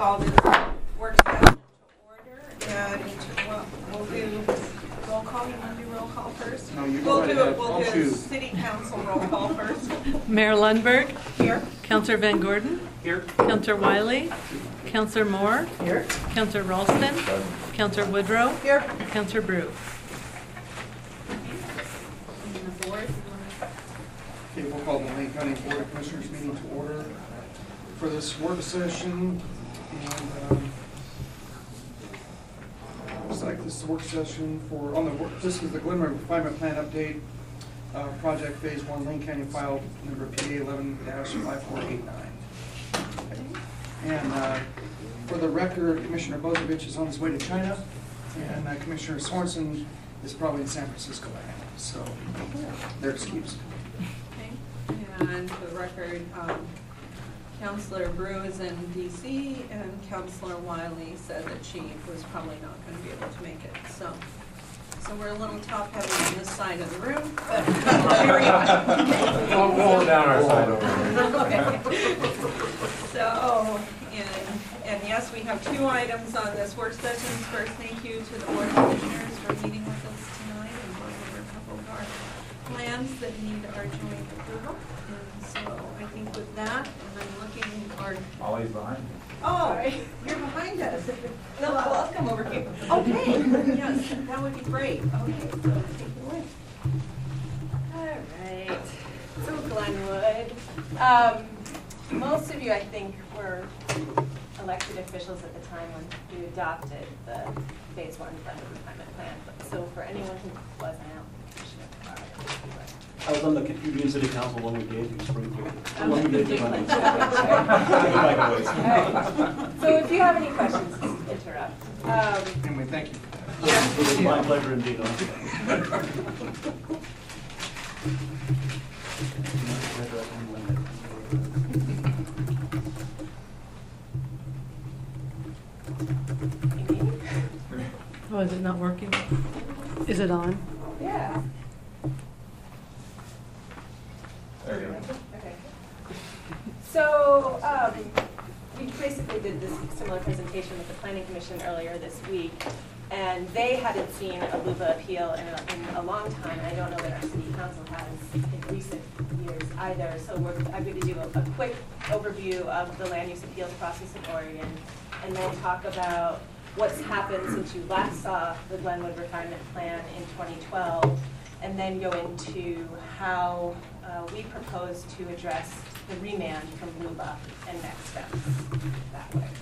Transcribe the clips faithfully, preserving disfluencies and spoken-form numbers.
call this work session to order, and we'll, we'll do roll call. You want to do roll call first? No, you we'll go do ahead. it. We'll I'll do choose. city council roll call first. Mayor Lundberg. Here. Councillor Van Gordon. Here. Councillor Wiley. Councillor Moore. Here. Councillor Ralston. Councillor Woodrow. Here. Councillor Brew. Okay, we'll call the Lane County Board of Commissioners meeting to order for this work session. And um, looks like this is a work session for on the work. This is the Glen River Refinement Plan update, uh, project phase one, Lane County file number P A eleven dash five four eight nine. Okay. And uh, for the record, Commissioner Bozovich is on his way to China, and uh, Commissioner Sorensen is probably in San Francisco right now. So they're excused. And for the record, um, Councillor Brew is in D C, and Councillor Wiley said that she was probably not going to be able to make it. So, so we're a little top-heavy on this side of the room, but carry on. We'll go down our side over here. Okay. So, and, and yes, we have two items on this work session. First, thank you to the Board of Commissioners for meeting with us tonight and going over a couple of our plans that need our joint approval. And so I think with that, and I'm looking our. Ollie's behind you. Oh, you're behind us. No, well, I'll come over here. Okay, yes, that would be great. Okay, so take it away. All right. So Glenwood, um, most of you, I think, were elected officials at the time when we adopted the phase one Glenwood refinement plan. But so for anyone who wasn't out, I was on the Union City Council when we gave you Springfield. Um, When we gave you Right. Springfield. So if you have any questions, just interrupt. Um, And we thank you. yeah. It was my pleasure indeed. Oh, is it not working? Is it on? Yeah. There you go. Okay. So um, we basically did this similar presentation with the Planning Commission earlier this week, and they hadn't seen a L U B A appeal in a, in a long time, and I don't know that our City Council has in recent years either. So we're, I'm going to do a, a quick overview of the land use appeals process in Oregon, and then talk about what's happened since you last saw the Glenwood Refinement Plan in twenty twelve, and then go into how uh, we propose to address the remand from L U B A and next steps that way.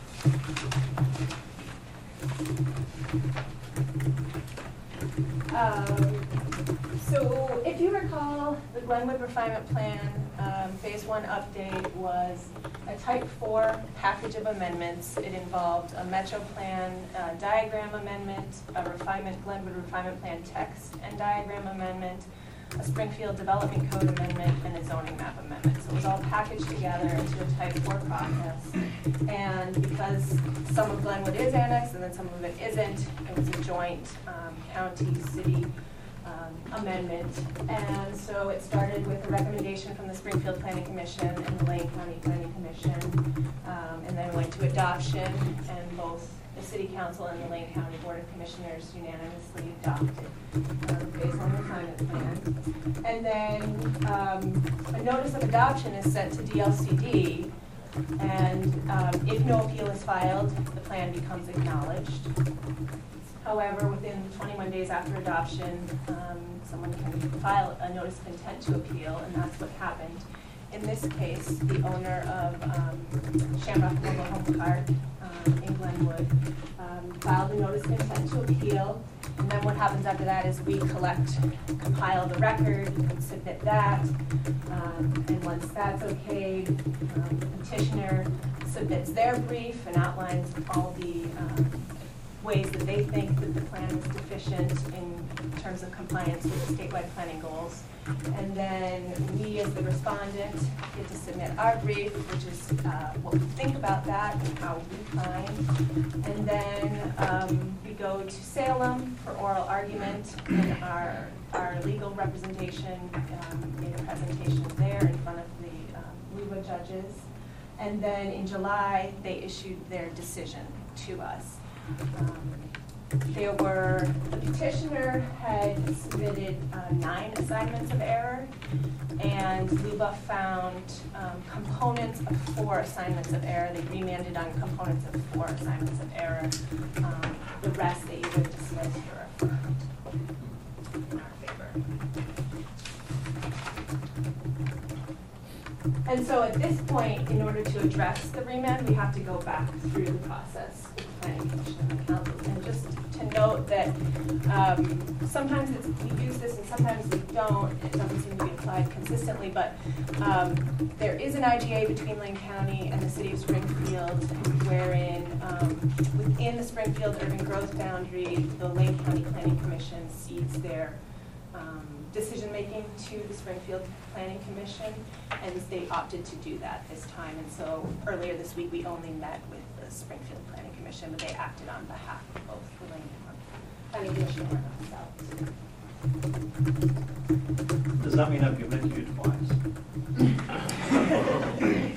Um, so if you recall, the Glenwood Refinement Plan um, Phase one update was a Type four package of amendments. It involved a Metro Plan uh, diagram amendment, a refinement Glenwood Refinement Plan text and diagram amendment, a Springfield Development Code amendment, and a zoning map amendment. So it was all packaged together into a Type four process. And because some of Glenwood is annexed and then some of it isn't, it was a joint um, county-city um, amendment. And so it started with a recommendation from the Springfield Planning Commission and the Lane County Planning Commission, um, and then went to adoption, and both the City Council and the Lane County Board of Commissioners unanimously adopted um, phase one refinement plan. And then um, a notice of adoption is sent to D L C D, and um, if no appeal is filed, the plan becomes acknowledged. However, within twenty-one days after adoption, um, someone can file a notice of intent to appeal, and that's what happened. In this case, the owner of um, Shamrock Mobile Home Park um, in Glenwood um, filed a notice of intent to appeal, and then what happens after that is we collect, compile the record, and submit that, um, and once that's okayed, um, the petitioner submits their brief and outlines all the um, ways that they think that the plan is deficient in terms of compliance with the statewide planning goals. And then we, as the respondent, get to submit our brief, which is uh, what we think about that and how we find. And then um, we go to Salem for oral argument, and our, our legal representation um, made a presentation there in front of the um, L U B A judges. And then in July, they issued their decision to us. Um, There were, the petitioner had submitted uh, nine assignments of error, and LUBA found um, components of four assignments of error. They remanded on components of four assignments of error. Um, the rest they either dismissed or affirmed in our favor. And so at this point, in order to address the remand, we have to go back through the process with the Planning Commission and the council. And just to note that um, sometimes it's, we use this and sometimes we don't. It doesn't seem to be applied consistently, but um, there is an I G A between Lane County and the city of Springfield, wherein um, within the Springfield urban growth boundary, the Lane County Planning Commission cedes their um, decision-making to the Springfield Planning Commission, and the state opted to do that this time. And so earlier this week, we only met with the Springfield Planning Commission, but they acted on behalf of both the Lane Planning Commission and ourselves. Does that mean I've given it to you twice?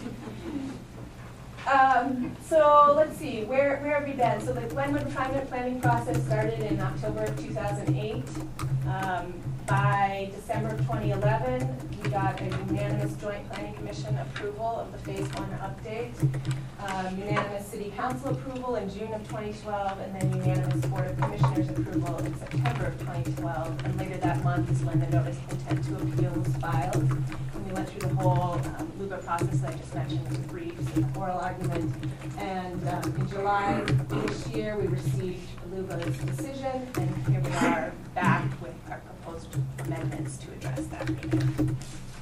Um, so let's see, where, where have we been? So the Glenwood refinement planning process started in October of two thousand eight. Um, by December of twenty eleven, we got a unanimous joint planning commission approval of the phase one update, um, unanimous city council approval in June of twenty twelve, and then unanimous board of commissioners approval in September of twenty twelve. And later that month is when the notice of intent to appeal was filed. And we went through the whole um, LUBA process that I just mentioned with the briefs and the oral argument. And um, in July this year, we received LUBA's decision, and here we are back with our proposed amendments to address that remand.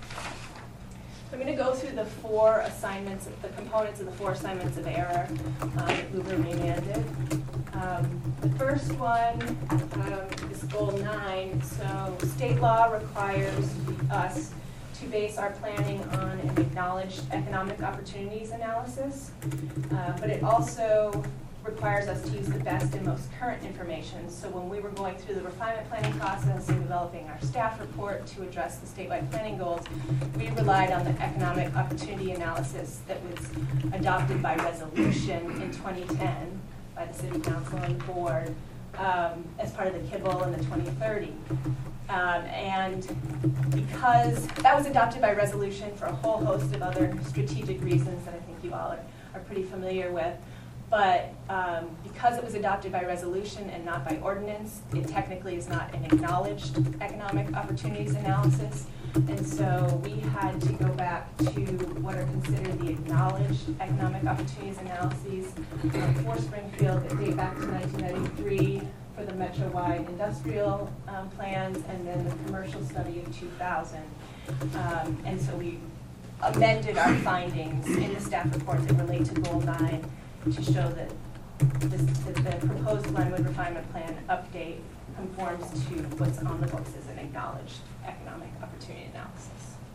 So I'm going to go through the four assignments, the components of the four assignments of error um, that LUBA remanded. Um, the first one um, is goal nine. So state law requires us to base our planning on an acknowledged economic opportunities analysis, uh, but it also requires us to use the best and most current information. So when we were going through the refinement planning process and developing our staff report to address the statewide planning goals, we relied on the economic opportunity analysis that was adopted by resolution in twenty ten by the city council and the board um, as part of the Kibble and the twenty thirty. Um, and because that was adopted by resolution for a whole host of other strategic reasons that I think you all are, are pretty familiar with, but um, because it was adopted by resolution and not by ordinance, it technically is not an acknowledged economic opportunities analysis. And so we had to go back to what are considered the acknowledged economic opportunities analyses um, for Springfield that date back to nineteen ninety-three for the metro-wide industrial um, plans, and then the commercial study of two thousand. Um, and so we amended our findings in the staff report that relate to goal nine to show that, this, that the proposed Glenwood refinement plan update conforms to what's on the books as an acknowledged economic opportunity analysis.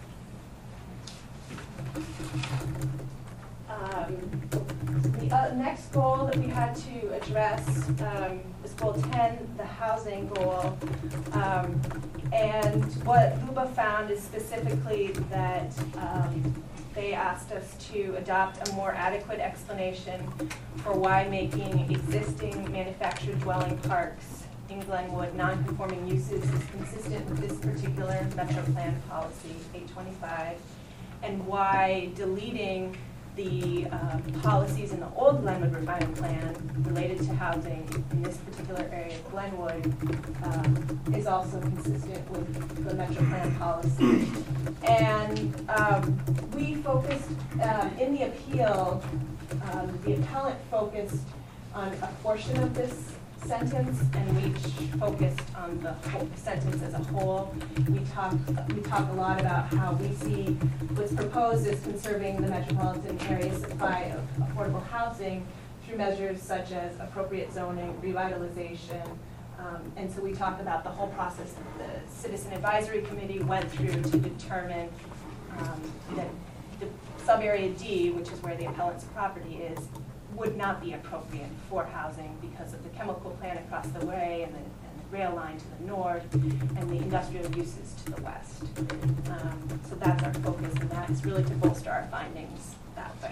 Um, the uh, next goal that we had to address um, is goal ten, the housing goal. Um, and what LUBA found is specifically that um, they asked us to adopt a more adequate explanation for why making existing manufactured dwelling parks in Glenwood non-conforming uses is consistent with this particular Metro Plan policy, eight twenty-five, and why deleting the um, policies in the old Glenwood refinement plan related to housing in this particular area of Glenwood um, is also consistent with the Metro Plan policy. And um, we focused, um, in the appeal, um, the appellant focused on a portion of this sentence, and we focused on the whole sentence as a whole. We talk, we talk a lot about how we see what's proposed as conserving the metropolitan area supply of affordable housing through measures such as appropriate zoning, revitalization, um, and so we talk about the whole process that the Citizen Advisory Committee went through to determine um, that the sub-area D, which is where the appellant's property is, would not be appropriate for housing because of the chemical plant across the way and the, and the rail line to the north and the industrial uses to the west. Um, so that's our focus, and that's really to bolster our findings that way.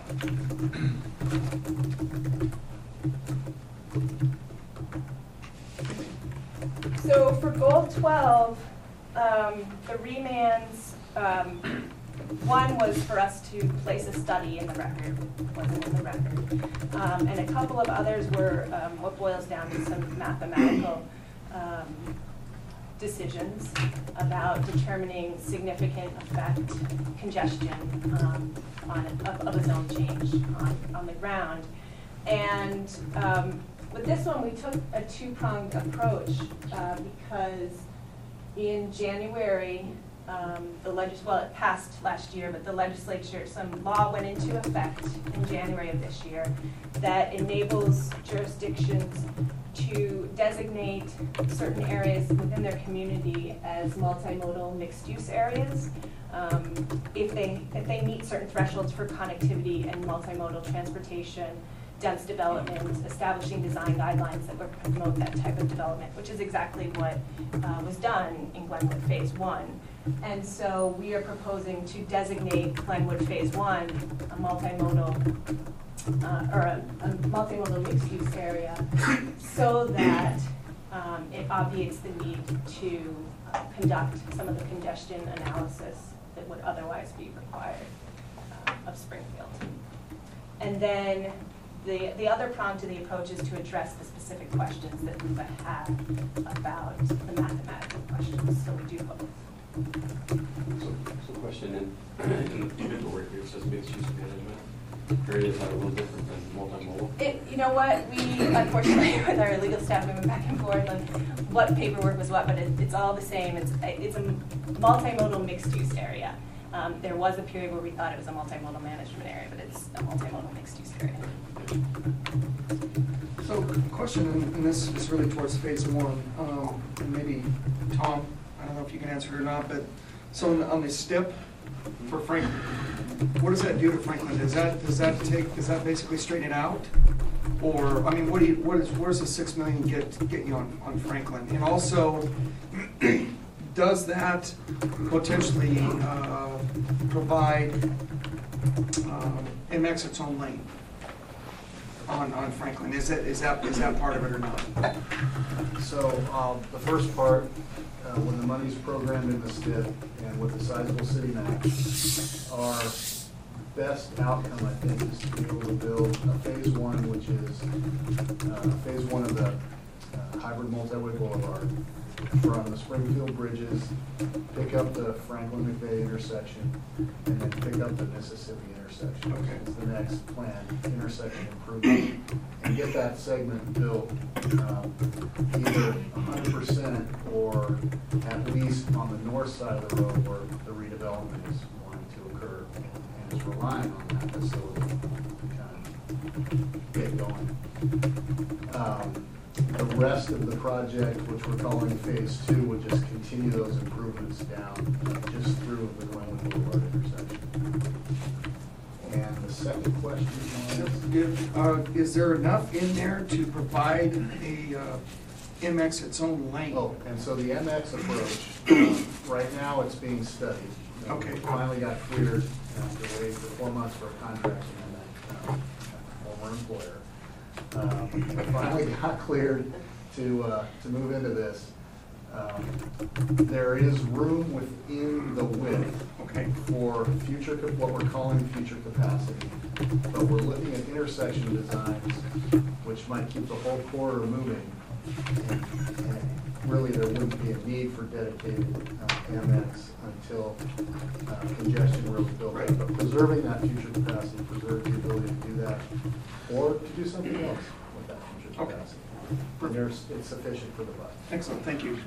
So for goal twelve, um, the remands, um, one was for us to place a study in the record, wasn't in the record. Um, and a couple of others were um, what boils down to some mathematical um, decisions about determining significant effect, congestion um, on, of, of a zone change on, on the ground. And um, with this one, we took a two-pronged approach uh, because in January, um, the legis well, it passed last year, but the legislature, some law went into effect in January of this year that enables jurisdictions to designate certain areas within their community as multimodal mixed-use areas um, if they if they meet certain thresholds for connectivity and multimodal transportation, dense development, establishing design guidelines that would promote that type of development, which is exactly what uh, was done in Glenwood Phase One. And so we are proposing to designate Glenwood Phase One a multimodal uh, or a, a multimodal mixed-use area, so that um, it obviates the need to uh, conduct some of the congestion analysis that would otherwise be required uh, of Springfield. And then The, the other prong to the approach is to address the specific questions that L U B A had about the mathematical questions, so we do both. So, so question in, in the paperwork here, it says mixed use management. Areas that are a little different than multimodal. It, you know what, we, unfortunately, with our legal staff, we went back and forth on what paperwork was what, but it, it's all the same. It's, it's a multimodal mixed use area. Um, there was a period where we thought it was a multimodal management area, but it's a multimodal mixed use area. So, question, and this is really towards phase one, um, and maybe Tom, I don't know if you can answer it or not, but so on the, on the STIP for Franklin, what does that do to Franklin? Does that does that take does that basically straighten it out, or I mean, what do you what is where's the six million get get you on on Franklin? And also, does that potentially uh, provide um, M X its own lane on, on Franklin? Is that, is that, is that part of it or not? So um, the first part, uh, when the money's programmed in the S T I P and with the sizable city map, our best outcome, I think, is to be able to build a phase one, which is uh, phase one of the uh, hybrid multi-way boulevard from the Springfield bridges, pick up the Franklin McVeigh intersection, and then pick up the Mississippi intersection. Okay. Is the next plan, intersection improvement, and get that segment built um, either one hundred percent or at least on the north side of the road where the redevelopment is going to occur and is relying on that facility to kind of get going. Um, The rest of the project, which we're calling phase two, would just continue those improvements down uh, just through the Glenwood Boulevard intersection. And the second question was? Uh, is there enough in there to provide a uh, M X its own lane? Oh, and so the M X approach, um, right now it's being studied. You know, Okay. we Finally got cleared after waiting for four months for a contract from that uh, former employer. Um, we finally got cleared to uh, to move into this. Um, there is room within the width Okay. for future, ca- what we're calling future capacity, but we're looking at intersection designs which might keep the whole corridor moving. And, and really, there wouldn't be a need for dedicated uh, M X until uh, congestion really builds up. But preserving that future capacity, preserve the ability to do that, or to do something else with that future Okay. capacity. And there's, it's sufficient for the budget. Excellent, thank you.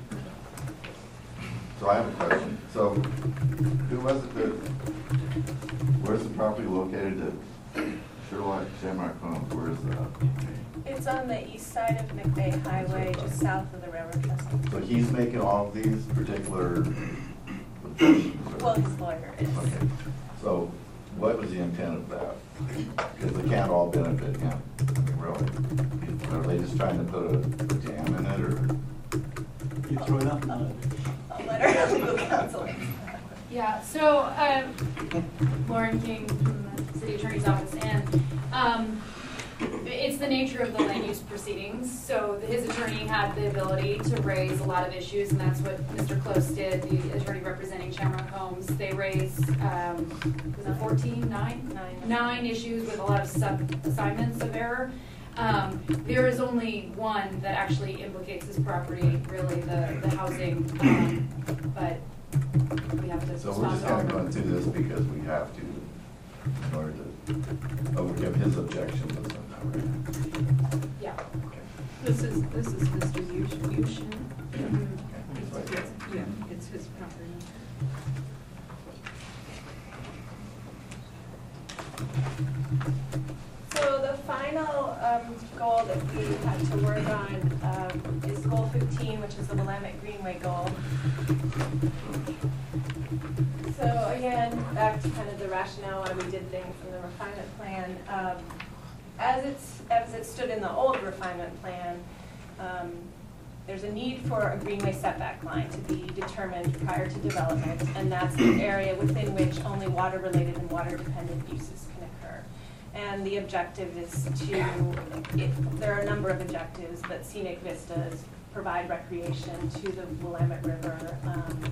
So I have a question. So who was it that, where's the property located at Sherlock Shamrock Farms? Where's that? It's on the east side of McVeigh Highway, just south of the railroad trestle. So he's making all of these particular objections? or- Well, his lawyer is. Okay. So what was the intent of that? Because they can't all benefit him, I mean, really. Are they just trying to put a a jam in it, or? You throw it up on A letter of legal counsel. Yeah, so um, Lauren King from the City city attorney's office, and um, it's the nature of the land use proceedings. So his attorney had the ability to raise a lot of issues, and that's what Mister Close did, the attorney representing Shamrock Homes. They raised, um, was it fourteen, nine? Nine. Nine issues with a lot of sub-assignments of error. Um, there is only one that actually implicates this property, really, the, the housing, um, but we have to So respond we're just to all kind of of them. going through this because we have to, in order to overcome his objections or something, right? Yeah. Okay. This is, this is Mister Yushin. Yushin. Mhm. It's right there. Yeah, it's his property. So the final um, goal that we had to work on um, is goal fifteen, which is the Willamette Greenway goal. So again, back to kind of the rationale why we did things in the refinement plan. Um, as it's as it stood in the old refinement plan, um, there's a need for a greenway setback line to be determined prior to development, and that's the area within which only water-related and water-dependent uses can occur. And the objective is to, it, there are a number of objectives, but scenic vistas, provide recreation to the Willamette River, um,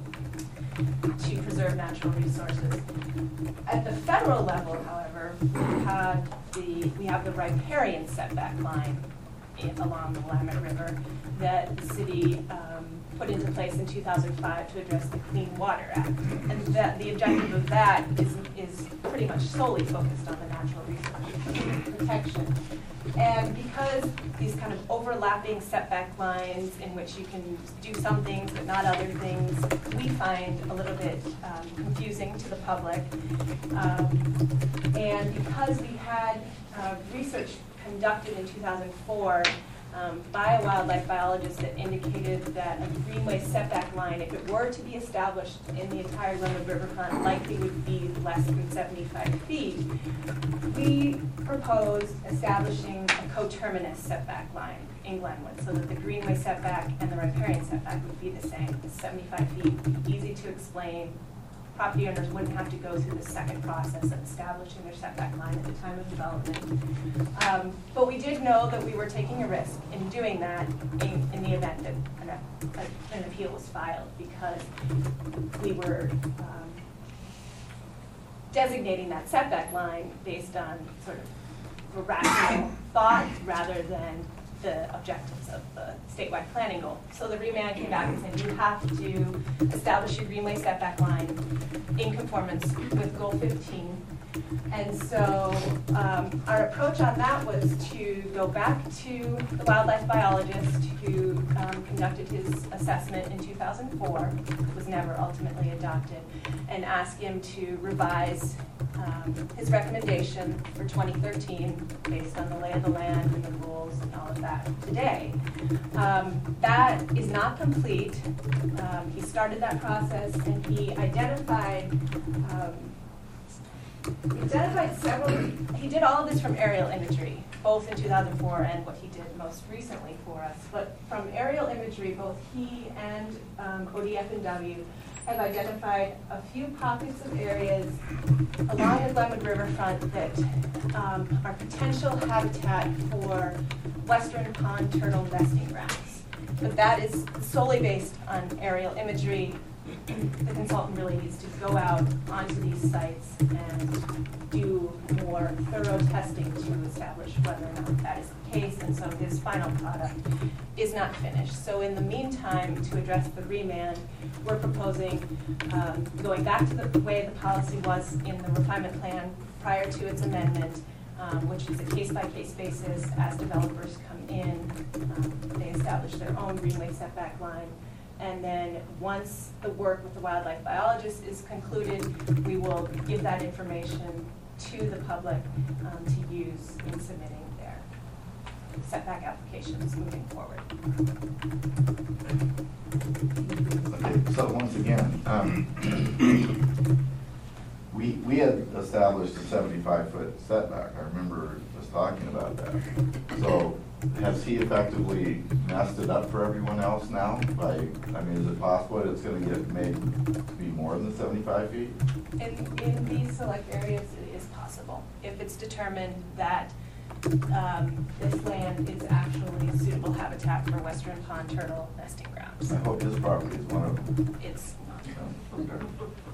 to preserve natural resources. At the federal level, however, we have the, we have the riparian setback line in, along the Willamette River that the city um, put into place in two thousand five to address the Clean Water Act. And that the objective of that is, is pretty much solely focused on the natural resource protection. And because these kind of overlapping setback lines in which you can do some things but not other things, we find a little bit um, confusing to the public. Um, and because we had uh, research conducted in two thousand four um, by a wildlife biologist that indicated that a greenway setback line, if it were to be established in the entire Glenwood Riverfront, likely would be less than seventy-five feet. We proposed establishing a coterminous setback line in Glenwood so that the greenway setback and the riparian setback would be the same, seventy-five feet, easy to explain. Property owners wouldn't have to go through the second process of establishing their setback line at the time of development. Um, but we did know that we were taking a risk in doing that in, in the event that an, a, an appeal was filed, because we were um, designating that setback line based on sort of rational thought rather than the objectives of the statewide planning goal. So the remand came back and said you have to establish your greenway setback line in conformance with goal fifteen. And so um, our approach on that was to go back to the wildlife biologist who um, conducted his assessment in two thousand four, was never ultimately adopted, and ask him to revise um, his recommendation for twenty thirteen based on the lay of the land and the rules and all of that today. Um, that is not complete. Um, he started that process and he identified um, He identified several, he did all of this from aerial imagery, both in two thousand four and what he did most recently for us. But from aerial imagery, both he and um, O D F and W have identified a few pockets of areas along the Glenwood Riverfront that um, are potential habitat for western pond turtle nesting grounds. But that is solely based on aerial imagery. The consultant really needs to go out onto these sites and do more thorough testing to establish whether or not that is the case, and so his final product is not finished. So in the meantime, to address the remand, we're proposing um, going back to the way the policy was in the refinement plan prior to its amendment, um, which is a case-by-case basis. As developers come in, um, they establish their own greenway setback line. And then once the work with the wildlife biologist is concluded, we will give that information to the public um, to use in submitting their setback applications moving forward. Okay, so once again, um, we, we had established a seventy-five foot setback. I remember just talking about that. So has he effectively messed it up for everyone else now? By, I mean, is it possible it's going to get made to be more than seventy-five feet? In, in these select areas, it is possible. possible. If it's determined that um, this land is actually suitable habitat for western pond turtle nesting grounds. I hope this property is one of them. It's not. Yeah, okay.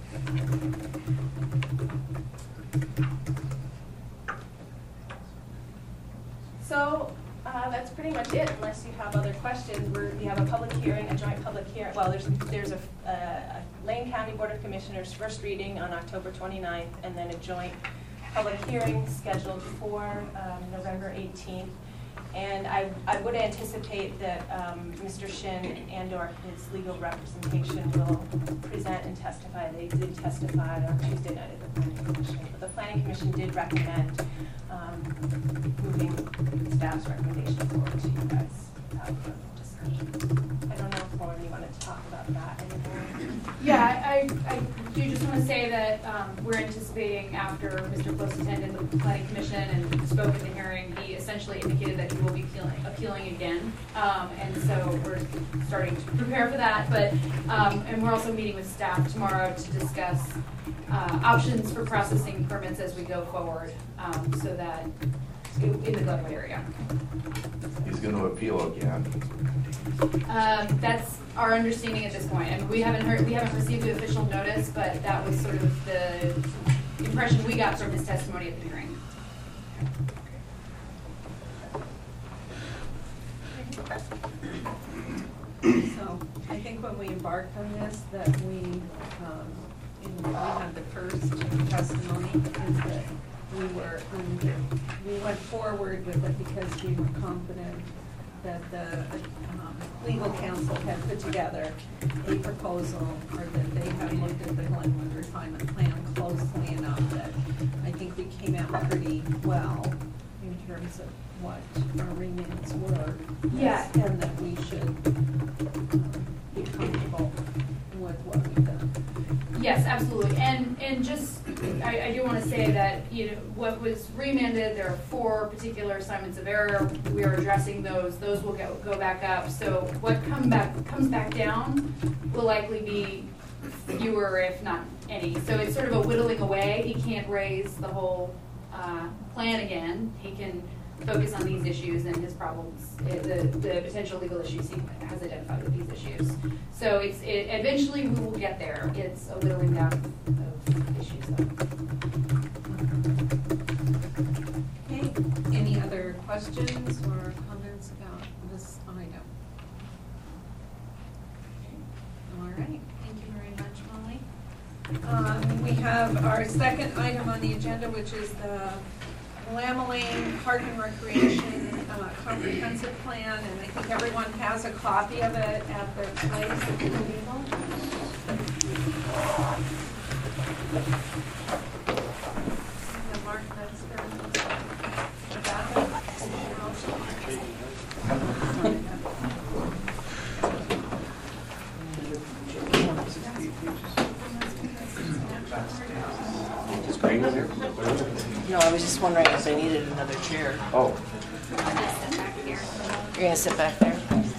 So, uh, that's pretty much it, unless you have other questions. We're, we have a public hearing, a joint public hearing, well, there's, there's a, a a Lane County Board of Commissioners first reading on October twenty-ninth, and then a joint public hearing scheduled for um, November eighteenth. And I, I would anticipate that um, Mister Shin and or his legal representation will present and testify. They did testify on Tuesday night at the Planning Commission. But the Planning Commission did recommend um, moving staff's recommendation forward to you guys without further discussion. I don't know if Lauren, you wanted to talk about that anymore. Yeah, I, I do just want to say that um, we're anticipating after Mister Close attended the Planning Commission and spoke at the hearing, he essentially indicated that he will be appealing, appealing again. Um, and so we're starting to prepare for that. But um, and we're also meeting with staff tomorrow to discuss uh, options for processing permits as we go forward, um, so that in the Glenwood area. He's going to appeal again. Um, that's our understanding at this point. I mean, we haven't heard, we haven't received the official notice, but that was sort of the impression we got from his testimony at the hearing. So I think when we embarked on this, that we, um, in, we had the first testimony, is that we were, under, we went forward with it because we were confident that the um, legal counsel had put together a proposal, or that they had looked at the Glenwood refinement plan closely enough that I think we came out pretty well in terms of what our remands were. Yeah. And that we should um, be comfortable with what we've done. Yes, absolutely. And and just, I, I do want to say that, you know, what was remanded, there are four particular assignments of error. We are addressing those. Those will go, go back up. So what come back comes back down will likely be fewer, if not any. So it's sort of a whittling away. He can't raise the whole uh, plan again. He can focus on these issues and his problems, uh, the, the potential legal issues he has identified with these issues. So it's it, eventually we will get there. It's a whittling down of issues, though. Okay, any other questions or comments about this item? All right, thank you very much, Molly. Um, we have our second item on the agenda, which is the Lamelane Park and Recreation uh, Comprehensive Plan, and I think everyone has a copy of it at their place at the table. And Mark, that's the No, I was just wondering if they needed another chair. Oh. You're gonna sit back there?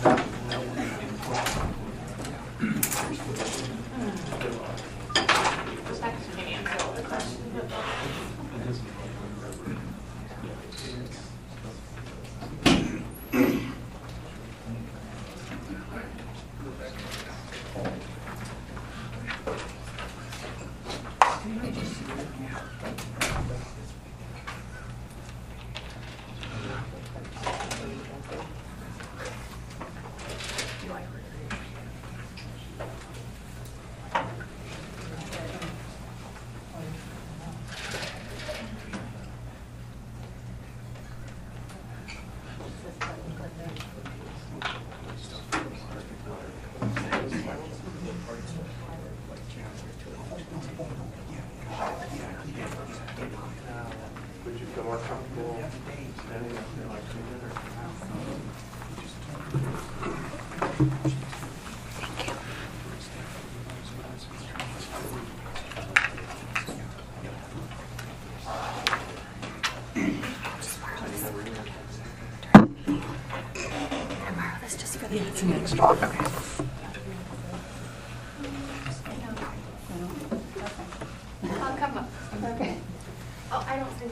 Would you feel more comfortable standing up there like we did, or? Yeah, it's an extra. Okay. I'll come up. Okay. Oh, I don't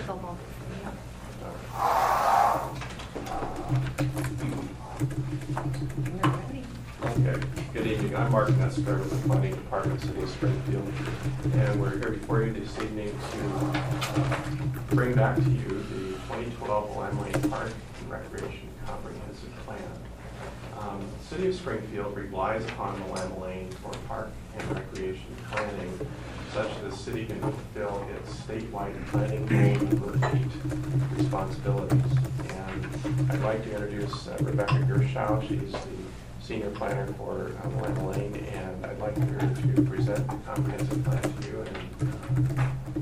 Okay, good evening. I'm Mark Nestor with the Planning Department, City of Springfield, and we're here before you this evening to uh, bring back to you the twenty twelve Lamb Lane Park and Recreation Comprehensive Plan. Um, the City of Springfield relies upon the Lamb Lane for park and recreation planning, such that the city can fulfill its statewide planning goal number eight responsibilities. And I'd like to introduce uh, Rebecca Gershow. She's the senior planner for um, Lamb Lane, and I'd like her to present the comprehensive plan to you. And, uh,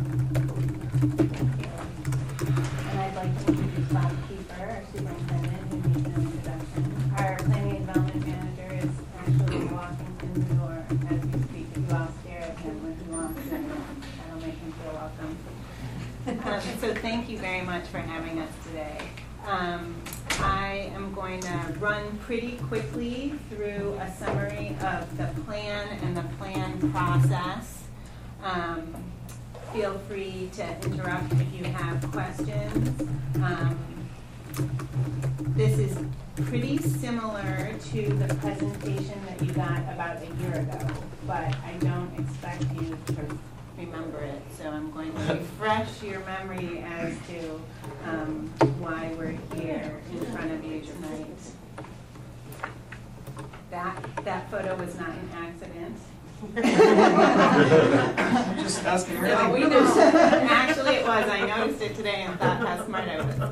and I'd like to introduce Bob Keeper, our superintendent, who needs no introduction. Our planning and development manager is actually walking in the door as we speak. If you all stare at him when he walks in, that'll make him feel welcome. Um, so thank you very much for having us today. Um, I am going to run pretty quickly through a summary of the plan and the plan process. Um, feel free to interrupt if you have questions. Um, this is pretty similar to the presentation that you got about a year ago, but I don't expect you to remember it, so I'm going to refresh your memory as to um, why we're here in front of you tonight. That that photo was not an accident. I'm just asking. No, we know. Actually, it was. I noticed it today and thought how smart I was.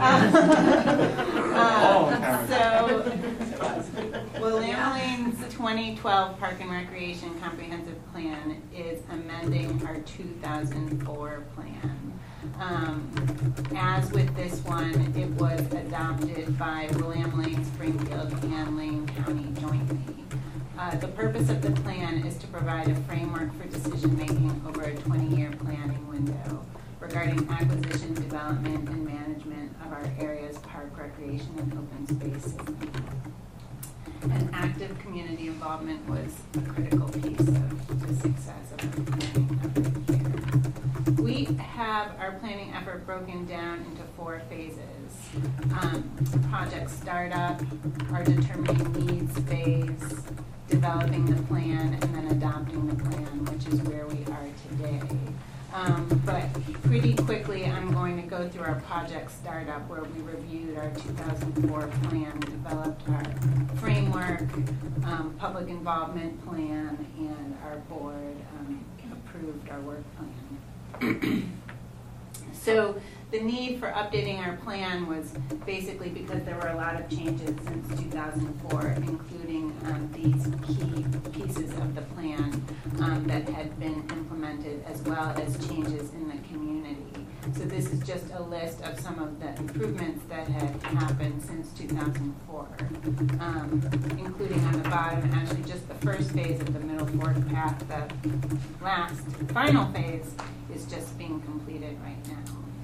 Uh, so, William Lane's twenty twelve Park and Recreation Comprehensive Plan is amending our two thousand four plan. Um, as with this one, it was adopted by William Lane, Springfield, and Lane County jointly. Uh, the purpose of the plan is to provide a framework for decision-making over a twenty-year planning window regarding acquisition, development, and management of our area's park, recreation, and open space system. And active community involvement was a critical piece of the success of our planning effort here. We have our planning effort broken down into four phases. Um, project startup, our determining needs phase, developing the plan, and then adopting the plan, which is where we are today. Um, but pretty quickly, I'm going to go through our project startup, where we reviewed our two thousand four plan, developed our framework, um, public involvement plan, and our board um, approved our work plan. So the need for updating our plan was basically because there were a lot of changes since two thousand four, including um, these key pieces of the plan um, that had been implemented, as well as changes in the community. So this is just a list of some of the improvements that had happened since two thousand four, um, including on the bottom, actually just the first phase of the Middle Fork Path. The last, final phase is just being completed right now.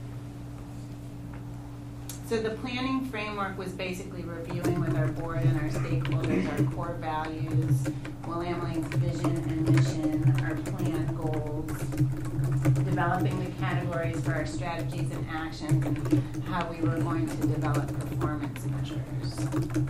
So the planning framework was basically reviewing with our board and our stakeholders our core values, William Lane's vision and mission, our plan goals, developing the categories for our strategies and actions, and how we were going to develop performance measures.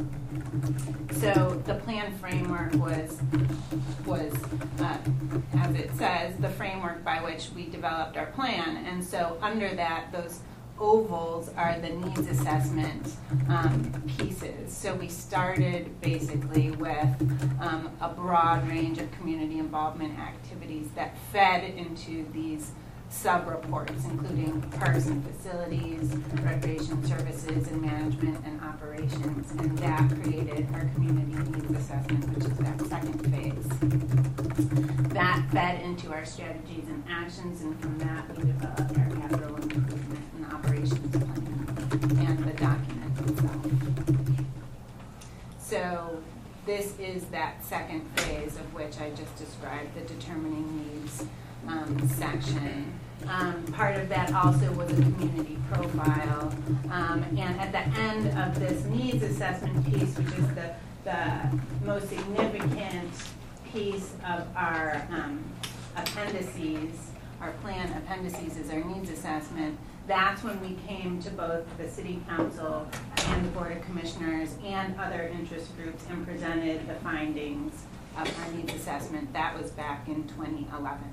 So the plan framework was, was uh, as it says, the framework by which we developed our plan. And so under that, those ovals are the needs assessment um, pieces. So we started basically with um, a broad range of community involvement activities that fed into these sub-reports, including parks and facilities, recreation services and management and operations, and that created our community needs assessment, which is that second phase. That fed into our strategies and actions, and from that we developed our capital improvement and operations plan and the document itself. So this is that second phase of which I just described, the determining needs um, section. Um, part of that also was a community profile. Um, and at the end of this needs assessment piece, which is the, the most significant piece of our um, appendices, our plan appendices is our needs assessment. That's when we came to both the city council and the board of commissioners and other interest groups and presented the findings of our needs assessment. That was back in twenty eleven.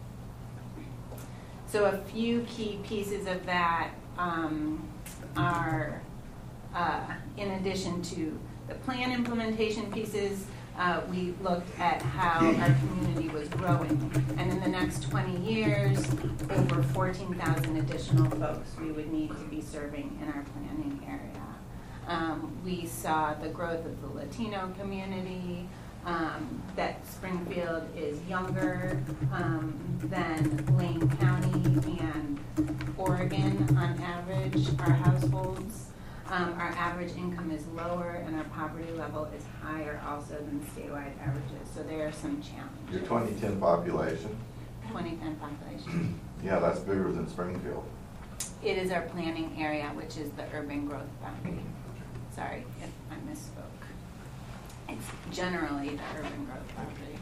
So a few key pieces of that um, are, uh, in addition to the plan implementation pieces, uh, we looked at how our community was growing. And in the next twenty years, over fourteen thousand additional folks we would need to be serving in our planning area. Um, we saw the growth of the Latino community, um, that Springfield is younger um, than Lane County and Oregon on average, our households. Um, our average income is lower and our poverty level is higher also than statewide averages. So there are some challenges. Your twenty ten population? twenty ten population. Yeah, that's bigger than Springfield. It is our planning area, which is the urban growth boundary. Sorry if I misspoke. It's generally the urban growth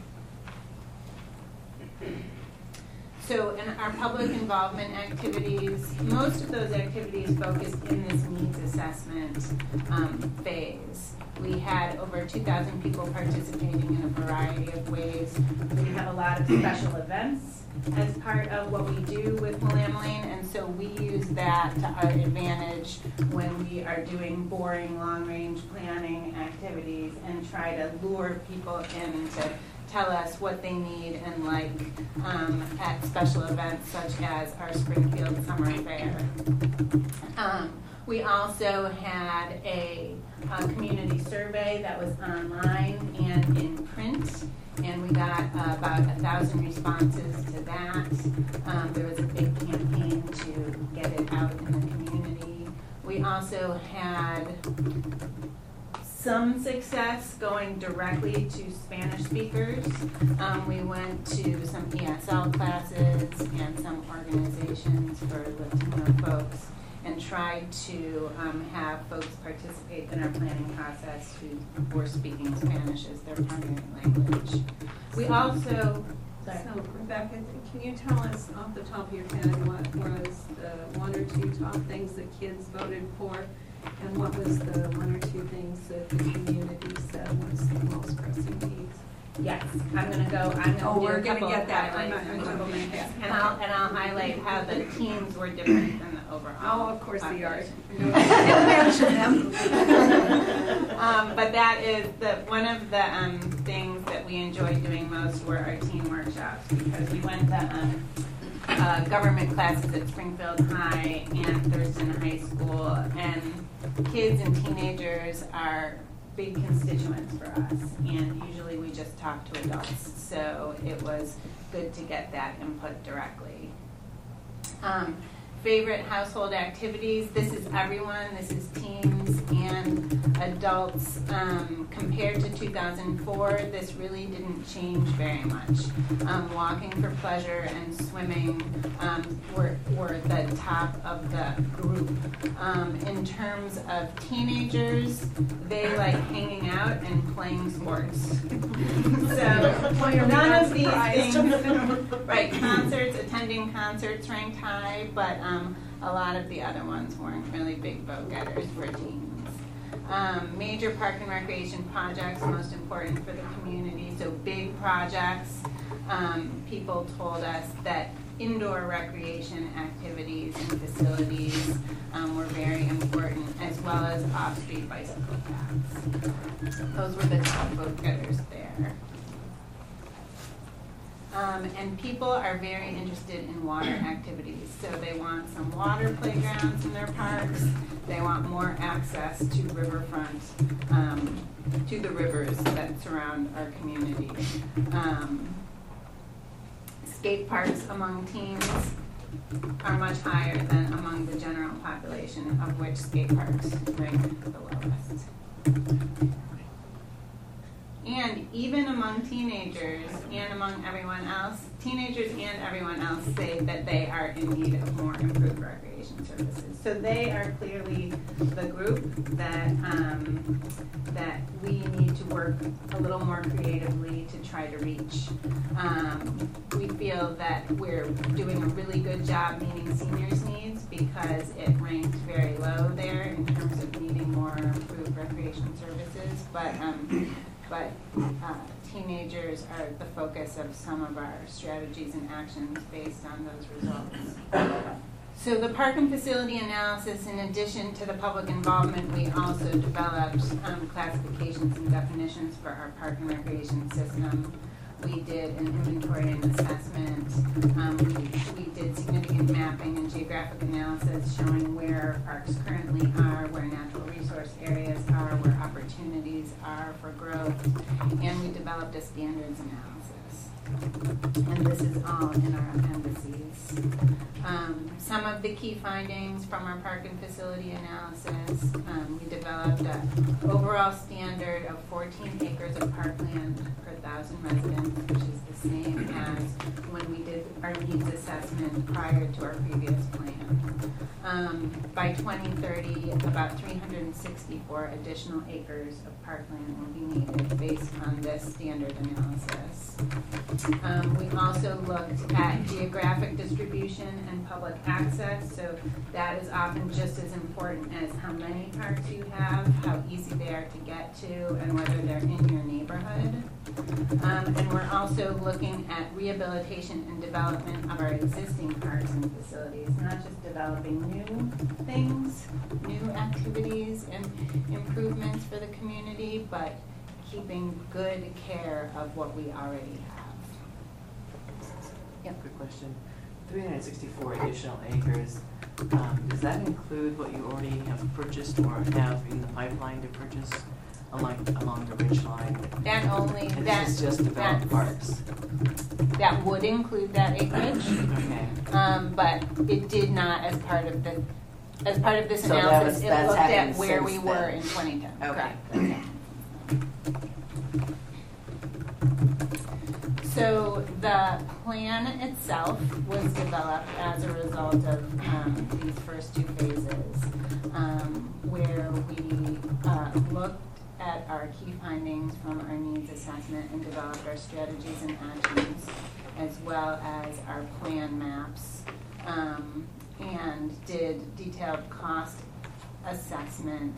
boundary. So in our public involvement activities, most of those activities focus in this needs assessment um, phase. We had over two thousand people participating in a variety of ways. We have a lot of special events as part of what we do with Willamine, and so we use that to our advantage when we are doing boring long-range planning activities and try to lure people in to tell us what they need and like um, at special events such as our Springfield Summer Fair. Um, we also had a, a community survey that was online and in print, and we got uh, about a thousand responses to that. Um, there was a big campaign to get it out in the community. We also had some success going directly to Spanish speakers. Um, we went to some E S L classes and some organizations for Latino folks and tried to um, have folks participate in our planning process who were speaking Spanish as their primary language. We also, sorry. So Rebecca, can you tell us off the top of your head what was the one or two top things that kids voted for? And what was the one or two things that the community said was the most pressing needs? Yes, I'm gonna go, I'm Oh, gonna we're do a gonna couple get of that. I'm highlights. not- I'm jumping ahead. And I'll, and I'll highlight how the teams were different than the overall. Oh, of course they are. population. Mention them. Um, but that is the, one of the, um, things that we enjoyed doing most were our team workshops, because we went to, um, uh, government classes at Springfield High and Thurston High School, and kids and teenagers are big constituents for us, and usually we just talk to adults, so it was good to get that input directly. Um, favorite household activities, this is everyone, this is teens and adults. Um, compared to two thousand four, this really didn't change very much. Um, walking for pleasure and swimming um, were, were the top of the group. Um, in terms of teenagers, they like hanging out and playing sports. So none of these things, right, concerts, attending concerts ranked high, but um, a lot of the other ones weren't really big vote-getters for teens. Um, major park and recreation projects, most important for the community, so big projects. Um, people told us that indoor recreation activities and facilities um, were very important, as well as off-street bicycle paths. Those were the top vote-getters there. Um, and people are very interested in water activities. So they want some water playgrounds in their parks. They want more access to riverfront, um, to the rivers that surround our community. Um, skate parks among teens are much higher than among the general population, of which skate parks rank the lowest. And even among teenagers and among everyone else, teenagers and everyone else say that they are in need of more improved recreation services. So they are clearly the group that um, that we need to work work a little more creatively to try to reach. Um, we feel that we're doing a really good job meeting seniors' needs because it ranked very low there in terms of needing more improved recreation services. But um, but uh, teenagers are the focus of some of our strategies and actions based on those results. So the park and facility analysis, in addition to the public involvement, we also developed um, classifications and definitions for our park and recreation system. We did an inventory and assessment. Um, we, we did significant mapping and geographic analysis showing where parks currently are, where natural resource areas are, where opportunities are for growth, and we developed a standards analysis. And this is all in our appendices. Um, some of the key findings from our park and facility analysis, um, we developed an overall standard of fourteen acres of parkland per thousand residents, which is the same as when we did our needs assessment prior to our previous plan. Um, by twenty thirty, about three hundred sixty-four additional acres of parkland will be needed based on this standard analysis. Um, we also looked at geographic distribution and public access, so that is often just as important as how many parks you have, how easy they are to get to, and whether they're in your neighborhood. Um, and we're also looking at rehabilitation and development of our existing parks and facilities, not just developing new things, new activities and improvements for the community, but keeping good care of what we already have. Yep, good question. three hundred sixty-four additional acres, um, does that include what you already have purchased or have in the pipeline to purchase along, along the ridge line? That only, And that, this is just developed parks? that would include that acreage, Okay. um, but it did not as part of the, as part of this So that analysis, was- it that's looked at happened where we since were then. in twenty ten. Okay. Correct. So the plan itself was developed as a result of um, these first two phases, um, where we uh, looked at our key findings from our needs assessment and developed our strategies and actions, as well as our plan maps, um, and did detailed cost assessment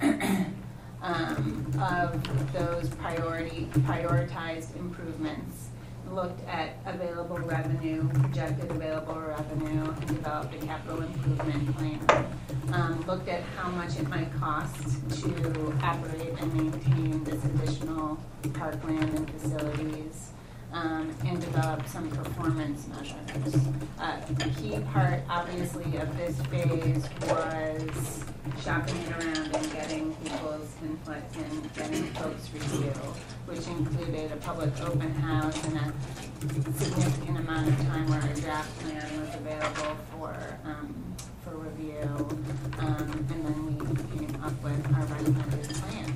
um, of those priority prioritized improvements. Looked at available revenue, projected available revenue, and developed a capital improvement plan. Um, looked at how much it might cost to operate and maintain this additional parkland and facilities, um, and developed some performance measures. Uh, a key part, obviously, of this phase was shopping it around and getting people's input and getting folks' review, which included a public open house and a significant amount of time where a draft plan was available for um, for review, um, and then we came up with our recommended plan.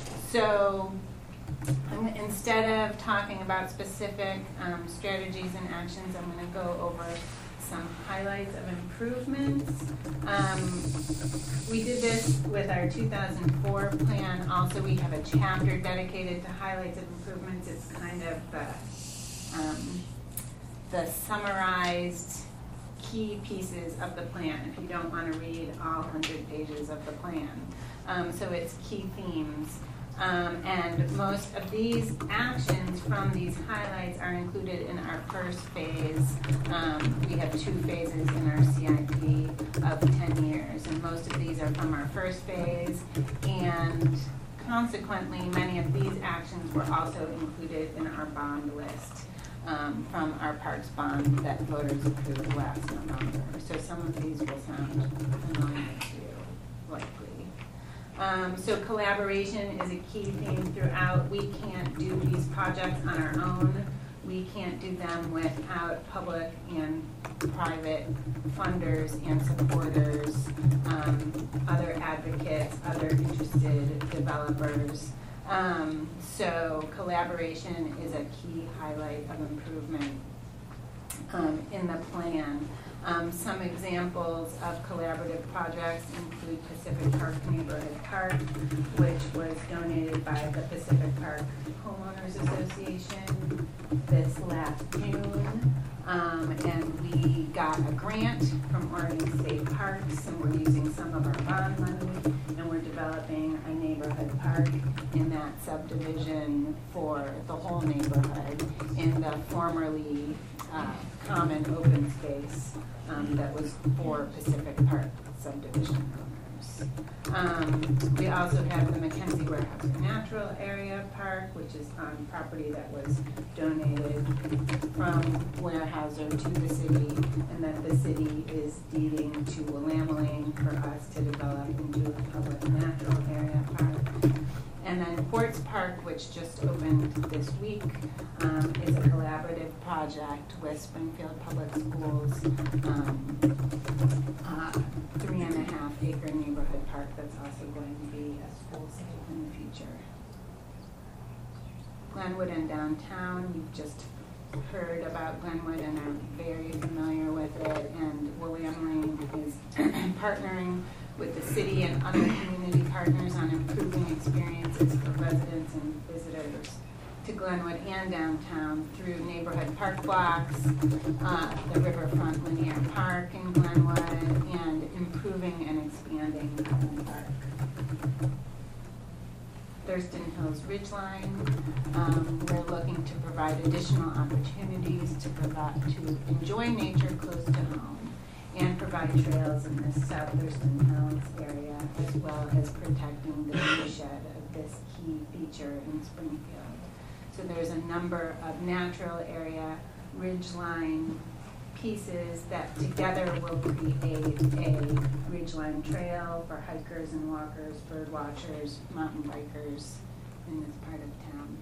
So um, instead of talking about specific um, strategies and actions, I'm going to go over some highlights of improvements. Um, we did this with our two thousand four plan. Also, we have a chapter dedicated to highlights of improvements. It's kind of the, um, the summarized key pieces of the plan if you don't want to read all one hundred pages of the plan. Um, so it's key themes. Um, and most of these actions from these highlights are included in our first phase. Um, we have two phases in our C I P of ten years, and most of these are from our first phase. And consequently, many of these actions were also included in our bond list um, from our parks bond that voters approved last November. So some of these will sound familiar to you, likely. Um, so collaboration is a key theme throughout. We can't do these projects on our own. We can't do them without public and private funders and supporters, um, other advocates, other interested developers. Um, so collaboration is a key highlight of improvement um, in the plan. Um, some examples of collaborative projects include Pacific Park Neighborhood Park, which was donated by the Pacific Park Homeowners Association this last June. Um, and we got a grant from Oregon State Parks, and we're using some of our bond money, and we're developing a neighborhood park in that subdivision for the whole neighborhood in the formerly uh, common open space um, that was for Pacific Park subdivision owners. Um, we also have the Mackenzie Warehouse Natural Area Park, which is on property that was donated from Weyerhaeuser to the city, and that the city is deeding to Willamette for us to develop into a public natural area park. And then Quartz Park, which just opened this week, um, is a collaborative project with Springfield Public Schools, um, uh, three and a half acre neighborhood park that's also going to be a school site in the future. Glenwood and downtown, you've just heard about Glenwood and are very familiar with it, and Willamette is partnering with the city and other community partners on improving experiences for residents and visitors to Glenwood and downtown through neighborhood park blocks, uh, the Riverfront Linear Park in Glenwood, and improving and expanding Glenwood Park. Thurston Hills Ridgeline, um, we're looking to provide additional opportunities to provide to enjoy nature close to home, and provide trails in the South Thurston Hills area, as well as protecting the watershed of this key feature in Springfield. So there's a number of natural area ridgeline pieces that together will create a ridgeline trail for hikers and walkers, bird watchers, mountain bikers in this part of town.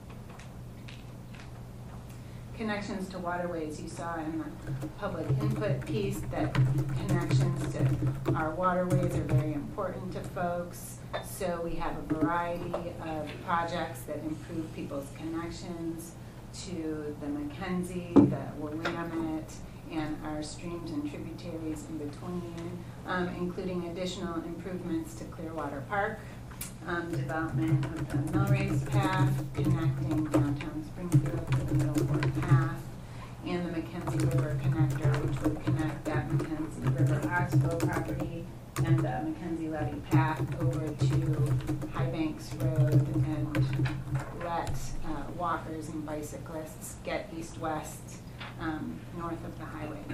Connections to waterways, you saw in the public input piece that connections to our waterways are very important to folks. So we have a variety of projects that improve people's connections to the Mackenzie, the Willamette, and our streams and tributaries in between, um, including additional improvements to Clearwater Park, um, development of the Millrace Path, connecting downtown Springfield to the Middleport Path, and the Mackenzie River Connector, which would connect that Mackenzie River Oxbow property and the Mackenzie Levee Path over to High Banks Road and let uh, walkers and bicyclists get east-west um, north of the highway there.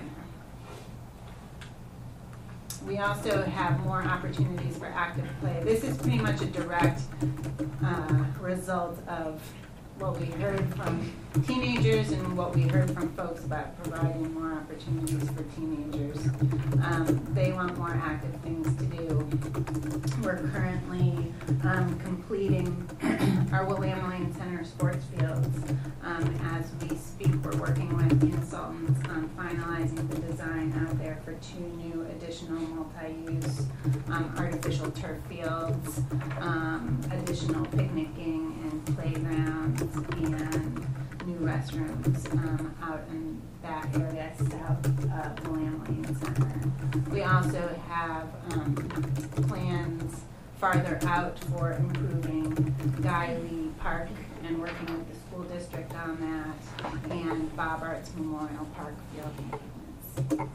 We also have more opportunities for active play. This is pretty much a direct uh, result of what we heard from teenagers and what we heard from folks about providing more opportunities for teenagers. Um, they want more active things to do. We're currently um, completing our Willamette Center sports fields. Um, as we speak, we're working with consultants on finalizing the design out there for two new additional multi-use um, artificial turf fields, um, additional picnicking and playgrounds, and new restrooms um, out in that area south of Willamette Center. We also have um, plans farther out for improving Guy Lee Park and working with the school district on that, and Bob Arts Memorial Park field improvements.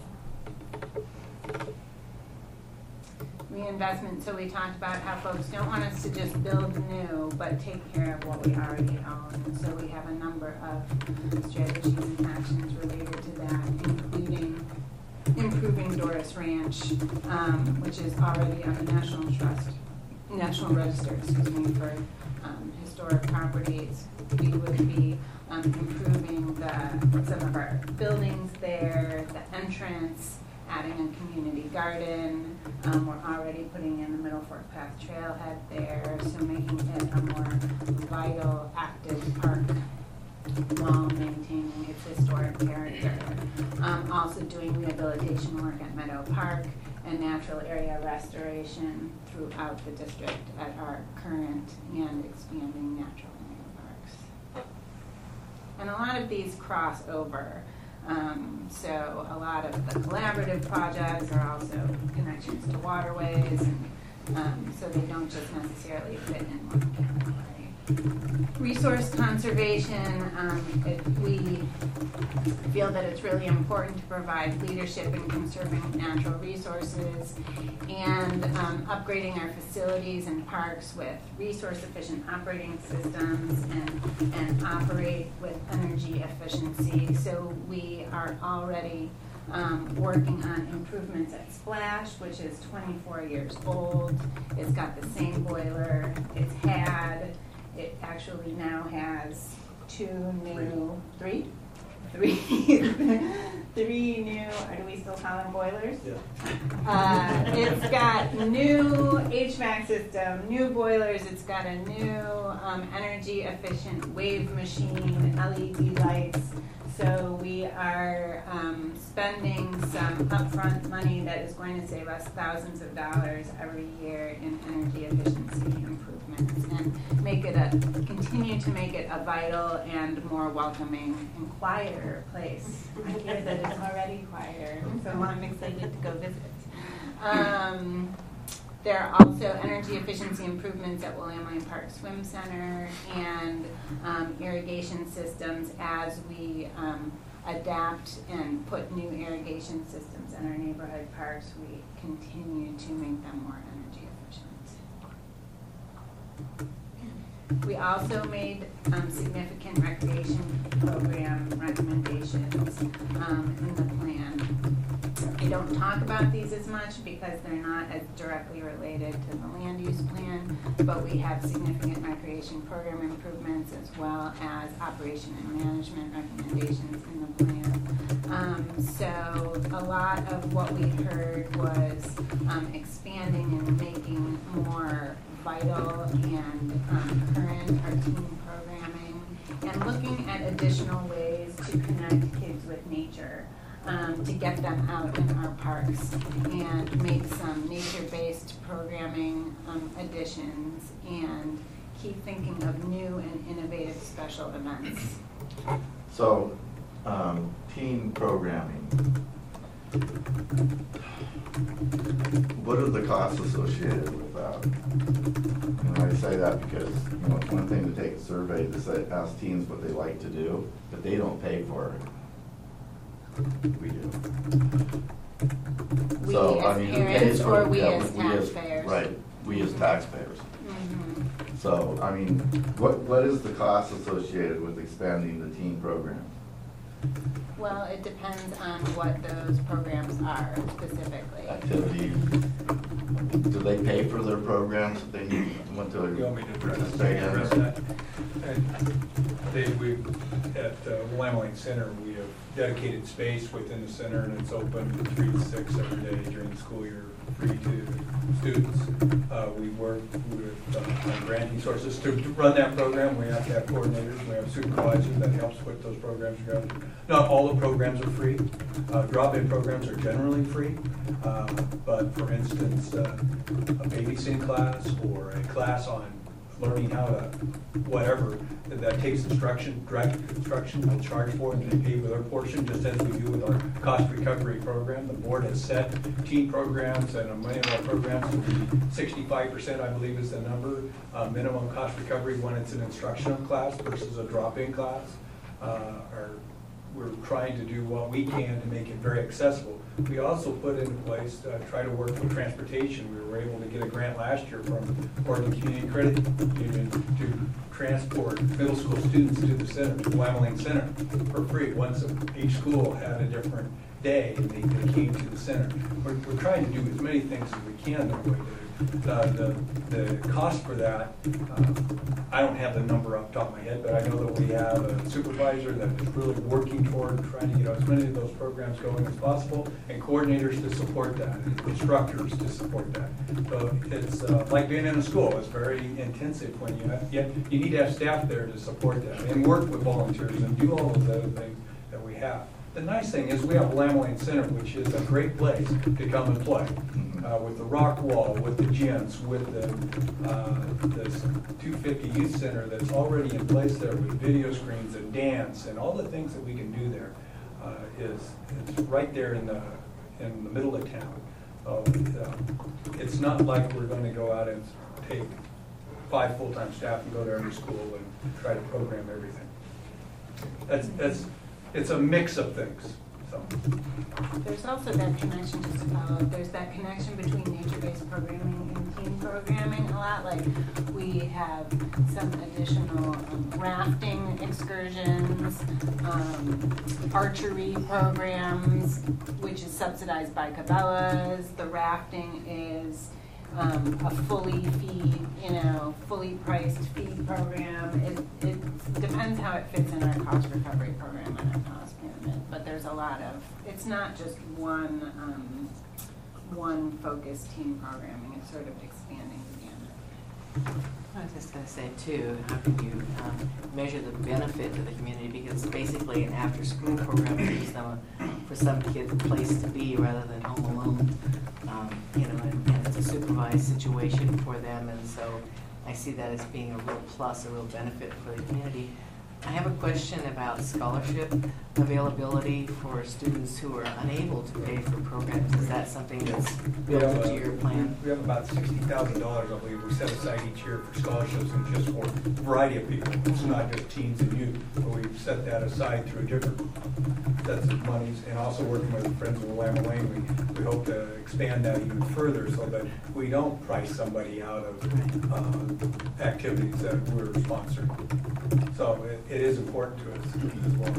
Reinvestment, so we talked about how folks don't want us to just build new, but take care of what we already own. So we have a number of strategies and actions related to that, including improving Doris Ranch, um, which is already on the National Trust, National Register, excuse me, for um, historic properties. We would be um, improving the, some of our buildings there, the entrance, adding a community garden. Um, we're already putting in the Middle Fork Path trailhead there, so making it a more vital, active park while maintaining its historic character. Um, also doing rehabilitation work at Meadow Park and natural area restoration throughout the district at our current and expanding natural area parks. And a lot of these cross over. Um, so a lot of the collaborative projects are also connections to waterways, and um, so they don't just necessarily fit in one category. Resource conservation, um, it, we feel that it's really important to provide leadership in conserving natural resources and um, upgrading our facilities and parks with resource-efficient operating systems and, and operate with energy efficiency. So we are already um, working on improvements at Splash, which is twenty-four years old. It's got the same boiler it's had. It actually now has two new, three? Three, three new, or do we still call them boilers? Yeah. Uh, it's got new H V A C system, new boilers, it's got a new um, energy efficient wave machine, L E D lights. So we are um, spending some upfront money that is going to save us thousands of dollars every year in energy efficiency improvements and make it a, continue to make it a vital and more welcoming and quieter place. I hear that it's already quieter, so I'm excited to go visit. Um, There are also energy efficiency improvements at William Lane Park Swim Center and um, irrigation systems as we um, adapt and put new irrigation systems in our neighborhood parks. We continue to make them more energy efficient. We also made um, significant recreation program recommendations um, in the plan. I don't talk about these as much because they're not as directly related to the land use plan, but we have significant recreation program improvements as well as operation and management recommendations in the plan. Um, so a lot of what we heard was um, expanding and making more vital and um, current our teen programming and looking at additional ways to connect kids with nature. Um, to get them out in our parks and make some nature-based programming um, additions and keep thinking of new and innovative special events. So, um, teen programming. What are the costs associated with that? And I say that because, you know, it's one thing to take a survey to say, ask teens what they like to do, but they don't pay for it. We do. We So, as I mean, who parents pays for or it? we Yeah, as we as- taxpayers. Right, we as taxpayers. Mhm. So, I mean, what, what is the cost associated with expanding the teen program? Well, it depends on what those programs are specifically. Activities? Do they pay for their programs if they need, want to You want me to address, participate in? address that? And they, we, at uh, William Lane Center, we have dedicated space within the center, and it's open three to six every day during the school year, free to students. Uh, we work with uh, granting sources to, to run that program. We have to have coordinators, we have supervisors that helps put those programs together. Not all the programs are free. Uh, drop-in programs are generally free, uh, but for instance, uh, a babysitting class or a class on learning how to whatever that takes instruction, direct instruction, we'll charge for, and they pay for their portion, just as we do with our cost recovery program. The board has set teen programs, and many of our programs will be sixty-five percent, I believe is the number, uh, minimum cost recovery when it's an instructional class versus a drop-in class. Uh, our, we're trying to do what we can to make it very accessible. We also put into place, uh, try to work with transportation. We were able to get a grant last year from Oregon Community Credit Union to transport middle school students to the center, to William Lane Center, for free. Once each school had a different day, and they, they came to the center. We're, we're trying to do as many things as we can that way. Uh, the, the cost for that, uh, I don't have the number off the top of my head, but I know that we have a supervisor that is really working toward trying to get as many of those programs going as possible, and coordinators to support that, and instructors to support that. So it's uh, like being in a school. It's very intensive when you have, you, you need to have staff there to support that and work with volunteers and do all of the other things that we have. The nice thing is we have William Lane Center, which is a great place to come and play. Uh, with the rock wall, with the gyms, with the uh, this two fifty Youth Center that's already in place there with video screens and dance and all the things that we can do there. uh, is, is right there in the, in the middle of town. Uh, uh, It's not like we're going to go out and take five full-time staff and go to every school and try to program everything. That's, that's, it's a mix of things, so. There's also that connection, just to follow up, there's that connection between nature-based programming and team programming a lot. Like, we have some additional um, rafting excursions, um, archery programs, which is subsidized by Cabela's. The rafting is um, a fully feed, you know, fully priced feed program. It, it depends how it fits in our cost recovery program and our cost pyramid. But there's a lot of, it's not just one, um, one focused team programming. It's sort of expanding the gamut. I was just going to say too, how can you um, measure the benefit to the community? Because basically an after-school program gives them, a, for some kids, a place to be rather than home alone. Um, you know, and, and it's a supervised situation for them, and so I see that as being a real plus, a real benefit for the community. I have a question about scholarship availability for students who are unable to pay for programs. Is that something that's built have, into uh, your plan? We have about sixty thousand dollars, I believe, we set aside each year for scholarships and just for a variety of people. It's not just teens and youth, but we've set that aside through different sets of monies, and also working with Friends of Willamette Lane, we, we hope to expand that even further so that we don't price somebody out of uh, activities that we're sponsoring. So it, it is important to us as well.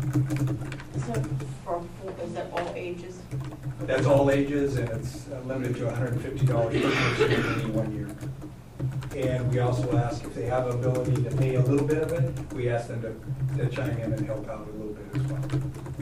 So, for, is that all ages? That's all ages, and it's uh, limited to one hundred fifty dollars per person in any one year. And we also ask if they have ability to pay a little bit of it, we ask them to, to chime in and help out a little bit as well.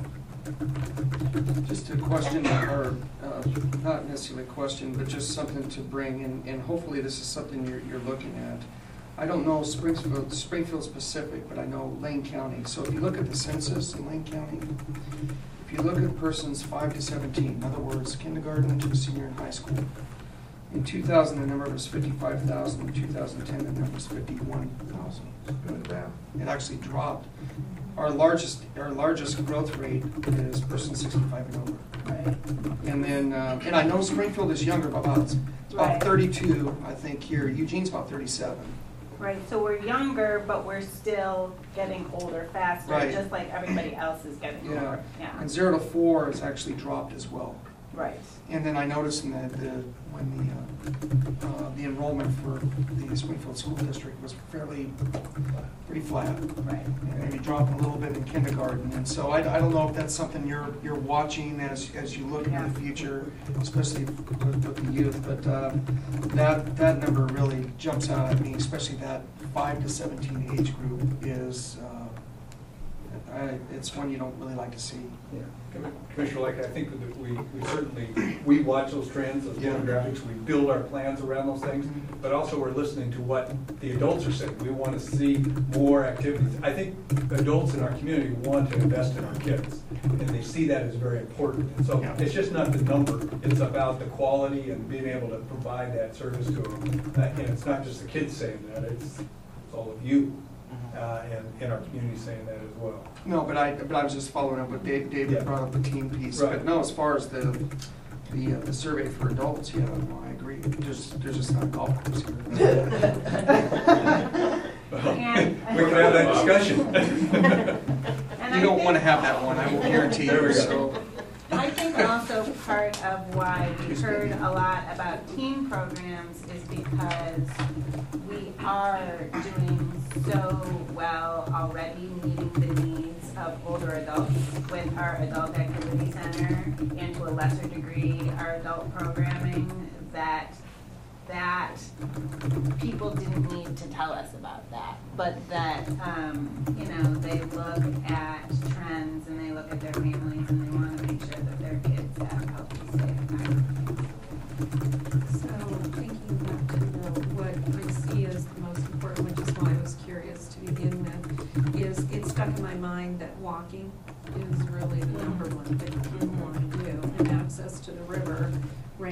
Just a question, or uh, not necessarily a question, but just something to bring, and, and hopefully this is something you're, you're looking at. I don't know Springfield, Springfield specific, but I know Lane County. So if you look at the census in Lane County, if you look at persons five to seventeen, in other words, kindergarten to senior in high school, in two thousand the number was fifty-five thousand, in two thousand ten the number was fifty-one thousand. It actually dropped. Our largest, our largest growth rate is persons sixty-five and over. Right. And then, um, and I know Springfield is younger, but about, it's about Right. thirty-two, I think, here. Eugene's about thirty-seven. Right, so we're younger, but we're still getting older faster, Right. just like everybody else is getting Yeah. older. Yeah. And zero to four has actually dropped as well. Right. And then I noticed in the, the when the uh, uh, the enrollment for the Springfield School District was fairly pretty flat. Right. And maybe dropping a little bit in kindergarten. And so I, I don't know if that's something you're you're watching as as you look into the future, especially with, with the youth. But uh, that that number really jumps out at me, especially that five to seventeen age group is. Uh, I, it's one you don't really like to see. Yeah. Commissioner Lickett, I think that we, we certainly, we watch those trends, those Yeah. demographics, we build our plans around those things, but also we're listening to what the adults are saying. We want to see more activities. I think adults in our community want to invest in our kids, and they see that as very important. And so Yeah. it's just not the number, it's about the quality and being able to provide that service to them. Uh, And it's not just the kids saying that, it's, it's all of you. Uh, and, and our community saying that as well. No, but I but I was just following up with Dave. David Yeah. brought up the team piece. Right. But no, as far as the the, uh, the survey for adults, yeah, no, I agree. There's there's just not a golf course here. Well, And- we can have that discussion. And You I don't think- want to have that one, I will guarantee There we you. go. So, I think also part of why we heard a lot about teen programs is because we are doing so well already meeting the needs of older adults with our adult activity center and to a lesser degree our adult programming that that people didn't need to tell us about that, but that, um, you know, they look at trends and they look at their families and they want to make sure that their kids have healthy, safe environments. So thinking back to the, what I see as the most important, which is why I was curious to begin with, is it stuck in my mind that walking is really the number one thing people want to do, and access to the river rings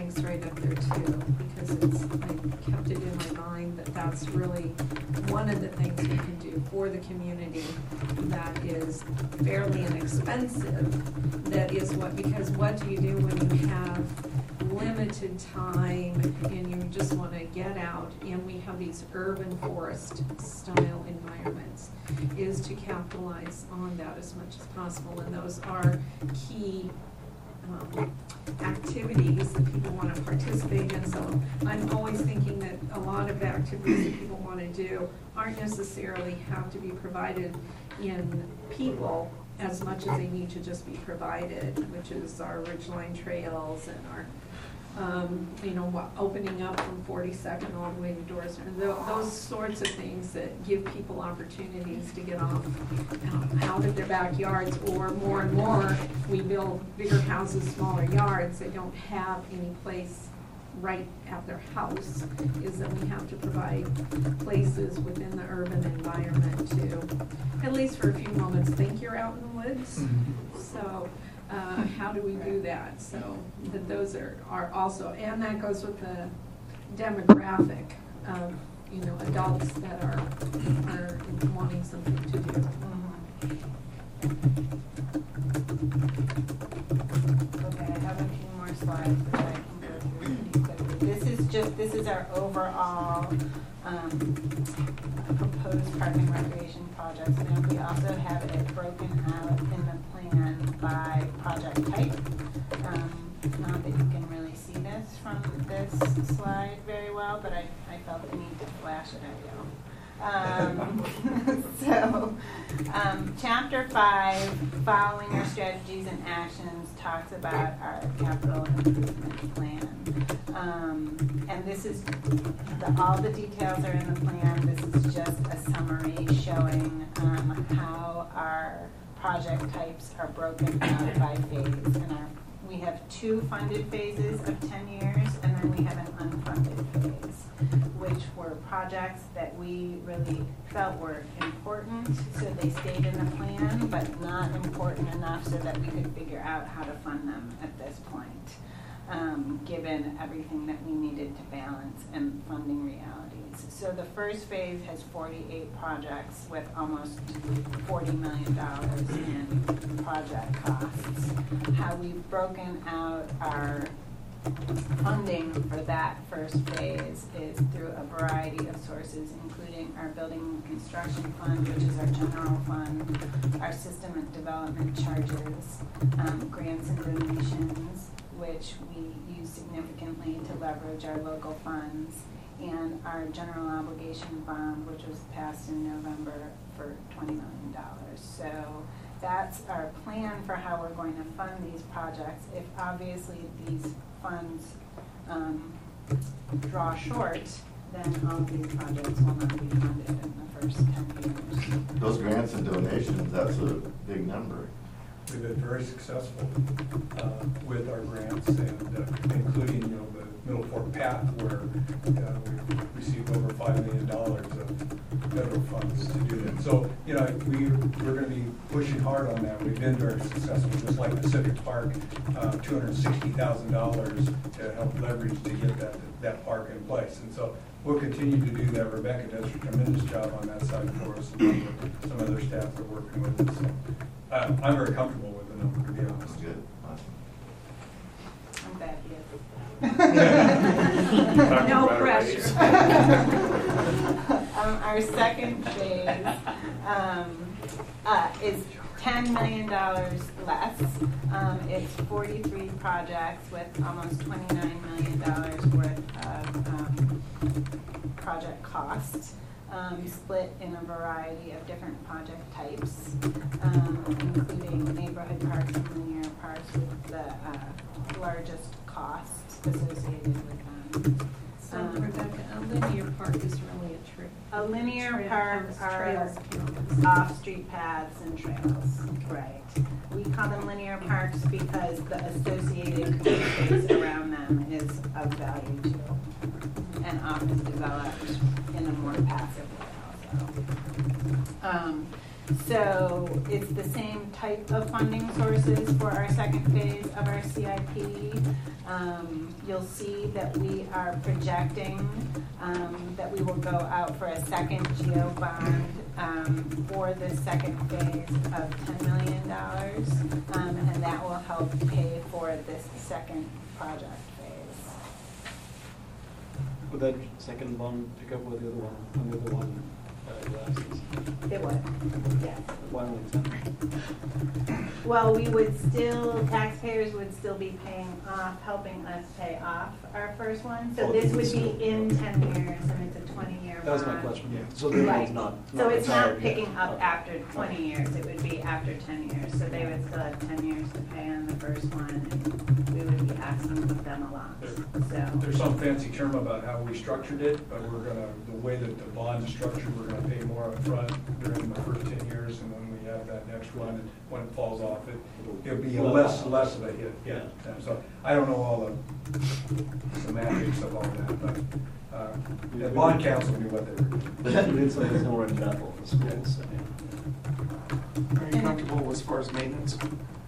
ranks right up there too, because it's, I kept it in my mind that that's really one of the things we can do for the community that is fairly inexpensive. That is what, because what do you do when you have limited time and you just want to get out, and we have these urban forest style environments, is to capitalize on that as much as possible, and those are key um, activities that people want to participate in. So I'm always thinking that a lot of the activities that people want to do aren't necessarily have to be provided in people as much as they need to just be provided, which is our ridgeline trails and our Um, you know, what, opening up from forty-second all the way to Doris, Tho- those sorts of things that give people opportunities to get off um, out of their backyards, or more and more, we build bigger houses, smaller yards, they don't have any place right at their house, is that we have to provide places within the urban environment to, at least for a few moments, think you're out in the woods. So, Uh, how do we do that? So that those are, are also, and that goes with the demographic of, you know, adults that are, are wanting something to do. Okay, I have a few more slides that I can go through pretty quickly. This is just, this is our overall um, proposed park and recreation projects. And we also have it broken out in the plan by project type. Um, not that you can really see this from this slide very well, but I, I felt the need to flash it at you. Um, so, um, chapter five, following our strategies and actions, talks about our capital improvement plan. Um, and this is, the, all the details are in the plan. This is just a summary showing um, how our project types are broken out by phase. And our, we have two funded phases of ten years, and then we have an unfunded phase, which were projects that we really felt were important, so they stayed in the plan, but not important enough so that we could figure out how to fund them at this point, um, given everything that we needed to balance and funding realities. So the first phase has forty-eight projects with almost forty million dollars in project costs. How we've broken out our funding for that first phase is through a variety of sources, including our building and construction fund, which is our general fund, our system and development charges, um, grants and donations, which we use significantly to leverage our local funds, and our general obligation bond, which was passed in November for twenty million dollars. So that's our plan for how we're going to fund these projects. If obviously these funds um, draw short, then all of these projects will not be funded in the first ten years. Those grants and donations, that's a big number. We've been very successful uh, with our grants, and uh, including, you know, the Middle Fork Path, where uh, we've received over five million dollars of federal funds to do that. So, you know, we, we're going to be pushing hard on that. We've been very successful, just like Pacific Park, uh, two hundred sixty thousand dollars to help leverage to get that, that park in place. And so we'll continue to do that. Rebecca does a tremendous job on that side for us, and some other staff are working with us. So, uh, I'm very comfortable with the number, to be honest. Good. Awesome. I'm back here. No pressure. um, our second phase um, uh, is ten million dollars less. Um, it's forty-three projects with almost twenty-nine million dollars worth of um, project costs, um, split in a variety of different project types, um, including neighborhood parks and linear parks with the uh, largest costs associated with them. So Um, Rebecca, a linear park is really a trip. A linear Trail- park counts, are trails counts. off-street paths and trails, right. We call them linear parks because the associated green space around them is of value too, and often developed in a more passive way also. Um, So it's the same type of funding sources for our second phase of our C I P. Um, You'll see that we are projecting um, that we will go out for a second GEO bond um, for the second phase of ten million dollars. Um, and that will help pay for this second project phase. Would that second bond pick up with the other one, on the other one uh, glasses? It would, yes. Why only ten? Well, we would still, taxpayers would still be paying off, helping us pay off our first one. So Oh, this would so- be in ten years, and it's a twenty-year bond. That was my question, yeah. So the other Right. one's not, So not it's not retired yet. picking up Okay. after twenty years, it would be after ten years. So they would still have ten years to pay on the first one, and we would be asking them a lot, so. There's some fancy term about how we structured it, but we're gonna, the way that the bond is structured, we're gonna pay more up front during the first ten years, and when we have that next one, and when it falls off, it, it'll be less, less of a hit, yeah. So, I don't know all the semantics of all that, but, uh, the bond council knew what they were doing. We did say there's nowhere in Bethel for schools, so, yeah. Are you comfortable as far as maintenance?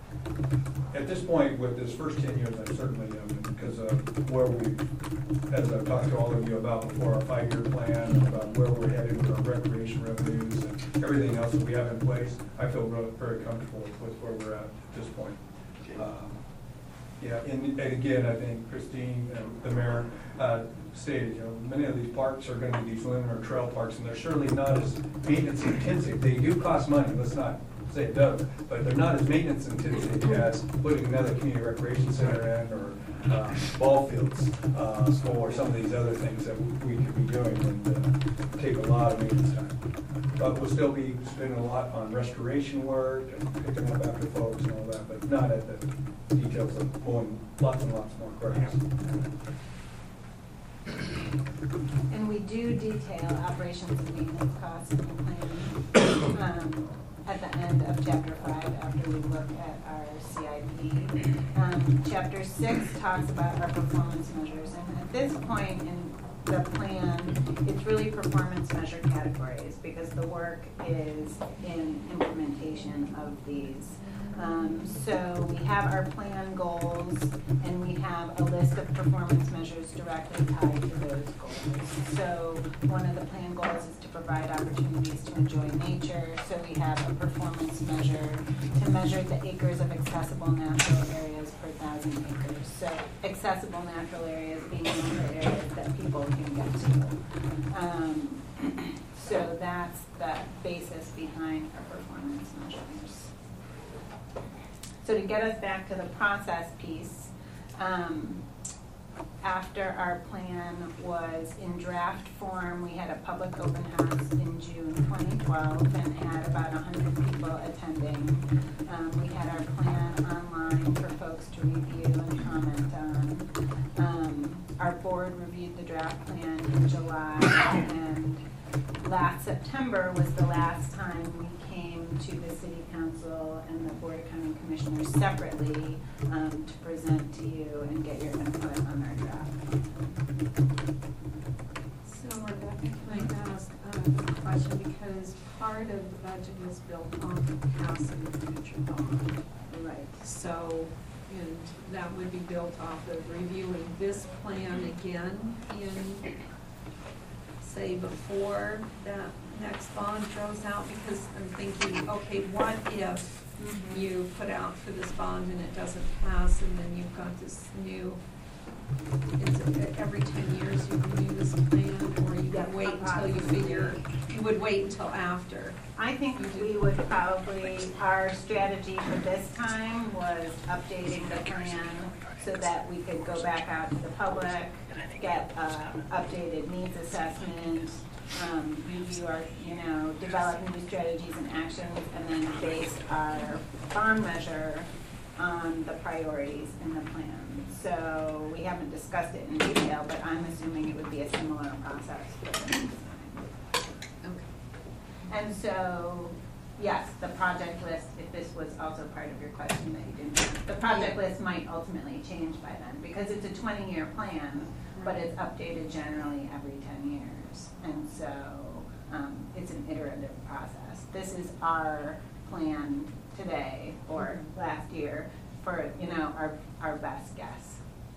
At this point, with this first ten years, I certainly am, because uh, where we, as I've talked to all of you about before, our five-year plan, about where we're headed with our recreation revenues and everything else that we have in place, I feel real- very comfortable with where we're at at this point. Um, Yeah, and, and again, I think Christine and the mayor uh, stated, you know, many of these parks are going to be these linear trail parks, and they're certainly not as maintenance intensive. They do cost money, let's not say it does, but they're not as maintenance intensive as putting another community recreation center in, or uh, ball fields, uh, or some of these other things that we could be doing and uh, take a lot of maintenance time. But we'll still be spending a lot on restoration work and picking up after folks and all that, but not at the details of pulling lots and lots more grass. And we do detail operations and maintenance costs in the plan um, at the end of chapter five after we look at our C I P. Um, chapter six talks about our performance measures, and at this point in the plan, it's really performance measure categories because the work is in implementation of these. Um, so we have our plan goals, and we have a list of performance measures directly tied to those goals. So one of the plan goals is to provide opportunities to enjoy nature. So we have a performance measure to measure the acres of accessible natural areas per thousand acres. So accessible natural areas being natural areas that people can get to. Um, so that's the basis behind our performance measures. So to get us back to the process piece, um, after our plan was in draft form, we had a public open house in June twenty twelve and had about one hundred people attending. Um, we had our plan online for folks to review and comment on. Um, our board reviewed the draft plan in July, and last September was the last time we came to the city council and the board of county commissioners separately um, to present to you and get your input on our draft. So Rebecca, can I ask um, a question, because part of the budget is built on passing the future bond. Right. So, and that would be built off of reviewing this plan again in, say, before that next bond throws out, because I'm thinking, okay, what if Mm-hmm. you put out for this bond and it doesn't pass, and then you've got this new, is it every ten years you renew this plan, or you Yeah, would wait until you possibly. figure, you would wait until after? I think we would probably, our strategy for this time was updating the plan so that we could go back out to the public, get uh, updated needs assessment, um, review our, you know, develop new strategies and actions, and then base our bond measure on the priorities in the plan. So we haven't discussed it in detail, but I'm assuming it would be a similar process for the next time. And so, yes, the project list, if this was also part of your question that you didn't ask, the project list might ultimately change by then, because it's a twenty-year plan, but it's updated generally every ten years. And so, um, it's an iterative process. This is our plan today or last year for, you know, our, our best guess.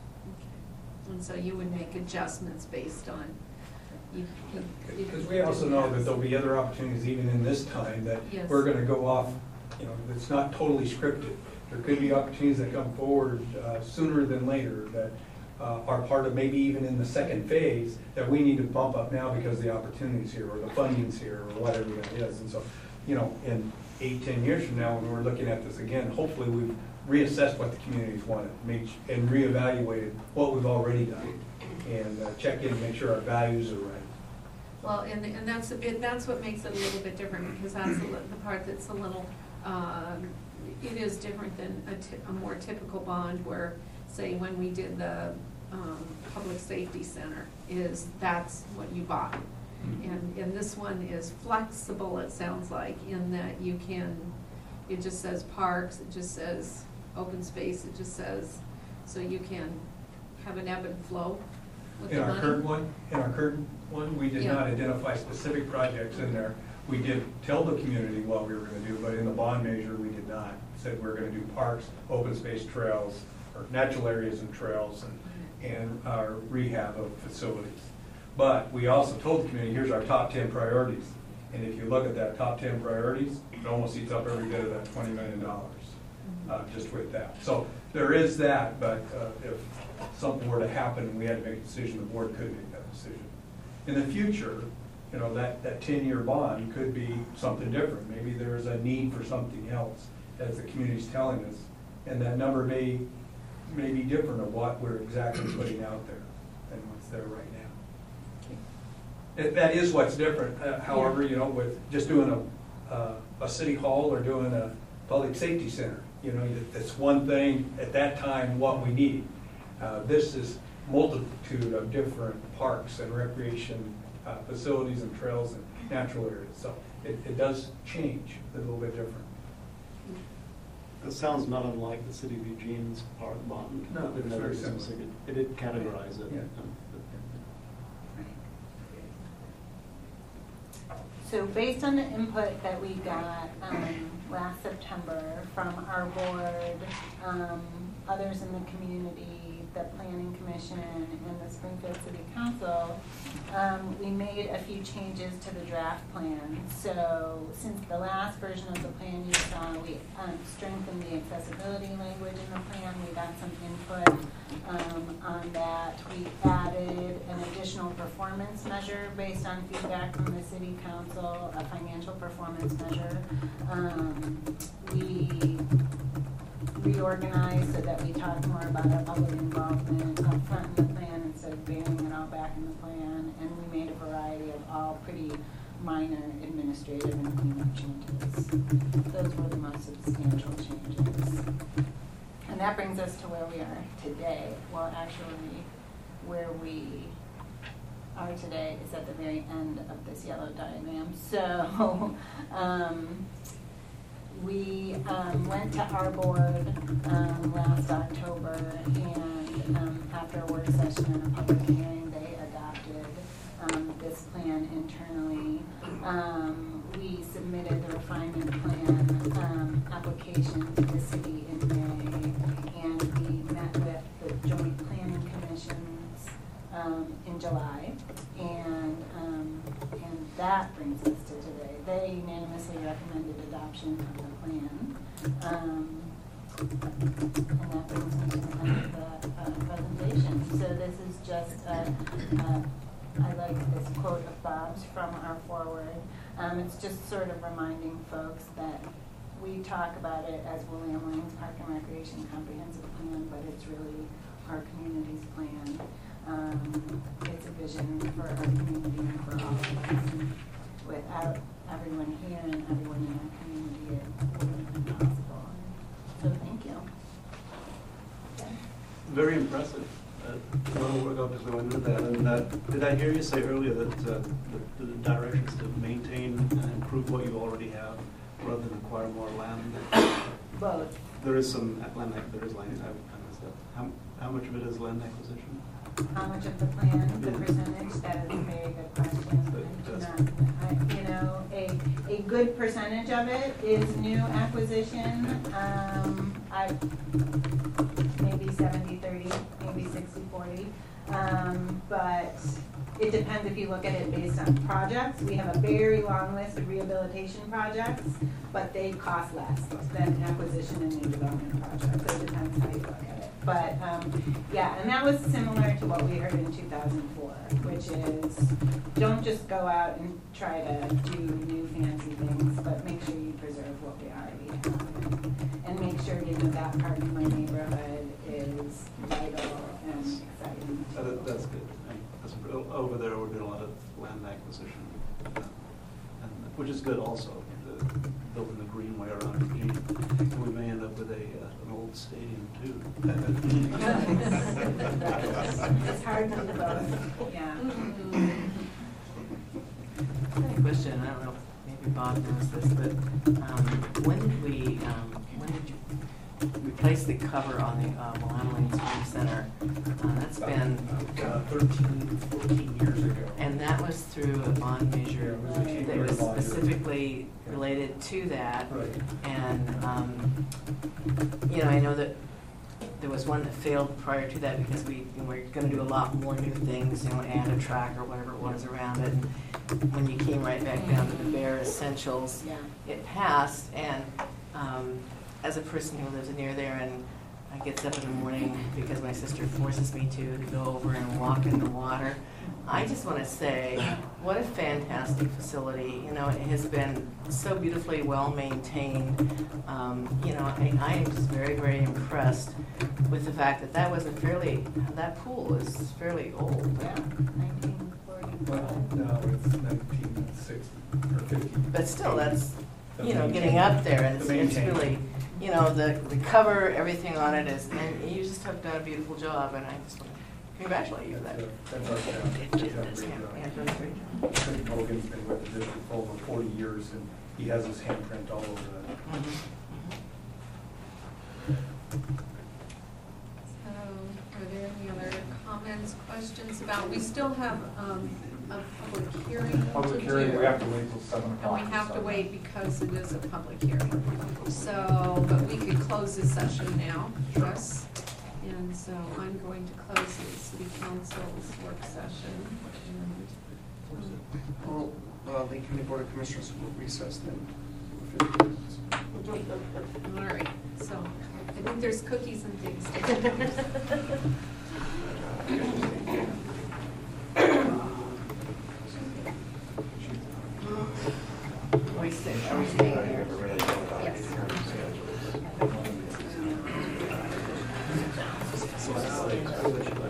And so you would make adjustments based on, you. you- Because we also know that there'll be other opportunities even in this time that Yes. we're gonna go off, you know, it's not totally scripted. There could be opportunities that come forward uh, sooner than later that uh, are part of maybe even in the second phase that we need to bump up now because the opportunity's here or the funding's here or whatever that is. And so, you know, in eight, ten years from now, when we're looking at this again, hopefully we've reassessed what the communities wanted, made, and reevaluated what we've already done, and uh, check in and make sure our values are right. Well, and, and that's a bit, that's what makes it a little bit different, because that's a li- the part that's a little, um, it is different than a ti- a more typical bond where, say, when we did the, um, public safety center, is that's what you buy. And, and this one is flexible, it sounds like, in that you can, it just says parks, it just says open space, it just says, so you can have an ebb and flow with the In money. our current one, in our current one, we did Yeah. not identify specific projects in there. We did tell the community what we were gonna do, but in the bond measure, we did not. Said we we're gonna do parks, open space trails, or natural areas and trails, and, and our rehab of facilities. But we also told the community, here's our top ten priorities. And if you look at that top ten priorities, it almost eats up every bit of that twenty million dollars, uh, just with that. So there is that, but uh, if something were to happen and we had to make a decision, the board could make that decision. In the future, you know, that, that ten-year bond could be something different. Maybe there's a need for something else, as the community's telling us, and that number may, may be different of what we're exactly putting out there than what's there right now. It- That is what's different. Uh, However, you know, with just doing a, uh, a city hall or doing a public safety center, you know, that- that's one thing at that time what we need. Uh, This is multitude of different parks and recreation uh, facilities and trails and natural areas. So it, it does change a little bit different. It sounds not unlike the city of Eugene's park bond. No, With it's no very similar. specific- It did categorize it. Yeah. um, So based on the input that we got um, last September from our board, um, others in the community, the Planning Commission, and the Springfield City Council, um, we made a few changes to the draft plan. So since the last version of the plan you saw, we um, strengthened the accessibility language in the plan. We got some input um, on that. We added an additional performance measure based on feedback from the City Council, a financial performance measure. Um, we reorganized so that we talk more about our public involvement up front in the plan instead of burying it all back in the plan. And we made a variety of all pretty minor administrative and cleanup changes. Those were the most substantial changes. And that brings us to where we are today. Well, actually, where we are today is at the very end of this yellow diagram. So, um, we um, went to our board um, last October, and um, after a work session and a public hearing, they adopted um, this plan internally. Um, we submitted the refinement plan um, application to the city in May, and we met with the Joint Planning Commissions um, in July, and um, and that brings us to today. They unanimously recommended adoption of the plan. Um, and that brings me to the end of the uh, presentation. So this is just, a, a, I like this quote of Bob's from our forward. Um, it's just sort of reminding folks that we talk about it as William Lane's Park and Recreation Comprehensive Plan, but it's really our community's plan. Um, it's a vision for our community and for all of us. And without everyone here and everyone in our community, it wouldn't have been possible. So thank you. Very impressive. Uh, A lot of work obviously went into that. And uh, did I hear you say earlier that uh, the, the direction is to maintain and improve what you already have rather than acquire more land? Both. There is some land, ac- there is land, I I missed that. How, how much of it is land acquisition? How much of the plan, the Yeah. percentage, that is a very good question. I do That's- not, I, good percentage of it is new acquisition. Um, I, maybe seventy thirty, maybe sixty forty. Um, but it depends if you look at it based on projects. We have a very long list of rehabilitation projects, but they cost less than acquisition and new development projects. So it depends how you look at it. But um, yeah, and that was similar to what we heard in two thousand four, which is don't just go out and try to do new fancy things, but make sure you preserve what we already have. And make sure you know that part of my neighborhood is vital and exciting. Uh, that- That's good. And that's real- Over there, we're doing a lot of land acquisition, uh, and, which is good also, the- building the greenway around Eugene. And we may end up with a, uh, an old stadium too. It's hard to do both, yeah. I have a question, I don't know, if maybe Bob knows this, but um, when did we, um, when did you replace the cover on the uh, Willamette Swim Center? Uh, That's been Uh, thirteen, fourteen years ago. And that was through a bond measure Yeah, it was a cheap that was bond measure. specifically related to that. Right. And, um, you know, I know that there was one that failed prior to that because we, we were gonna do a lot more new things, you know, add a track or whatever it was around it. And when you came right back down to the bare essentials, Yeah. it passed. And, um, as a person who lives near there and I get up in the morning because my sister forces me to, to go over and walk in the water. I just want to say, what a fantastic facility. You know, it has been so beautifully well maintained. Um, you know, I, I am just very, very impressed with the fact that that was a fairly, that pool is fairly old. Yeah, nineteen forty. Well, no, it's nineteen sixty or fifty. But still, that's, you know, The getting up there, and it's, the it's maintain. really, you know, the, the cover, everything on it is, and you just have done a beautiful job, and I just want to congratulate you for that. That's our staff. It They've did done a this, great yeah, job. yeah, done a great job. Craig Hogan's been with the district for over forty years, and he has his handprint all over that. Mhm. So, are there any other comments, questions about, we still have um, a public hearing to do. Public hearing, we have to wait till seven o'clock. And we have to wait because it is a public hearing. So, but we could close this session now, yes? And so I'm going to close the city council's work session. And, Well, uh, Lee County Board of Commissioners will recess then. for fifteen minutes. All right, so I think there's cookies and things to Are we staying, are we staying here? Yes.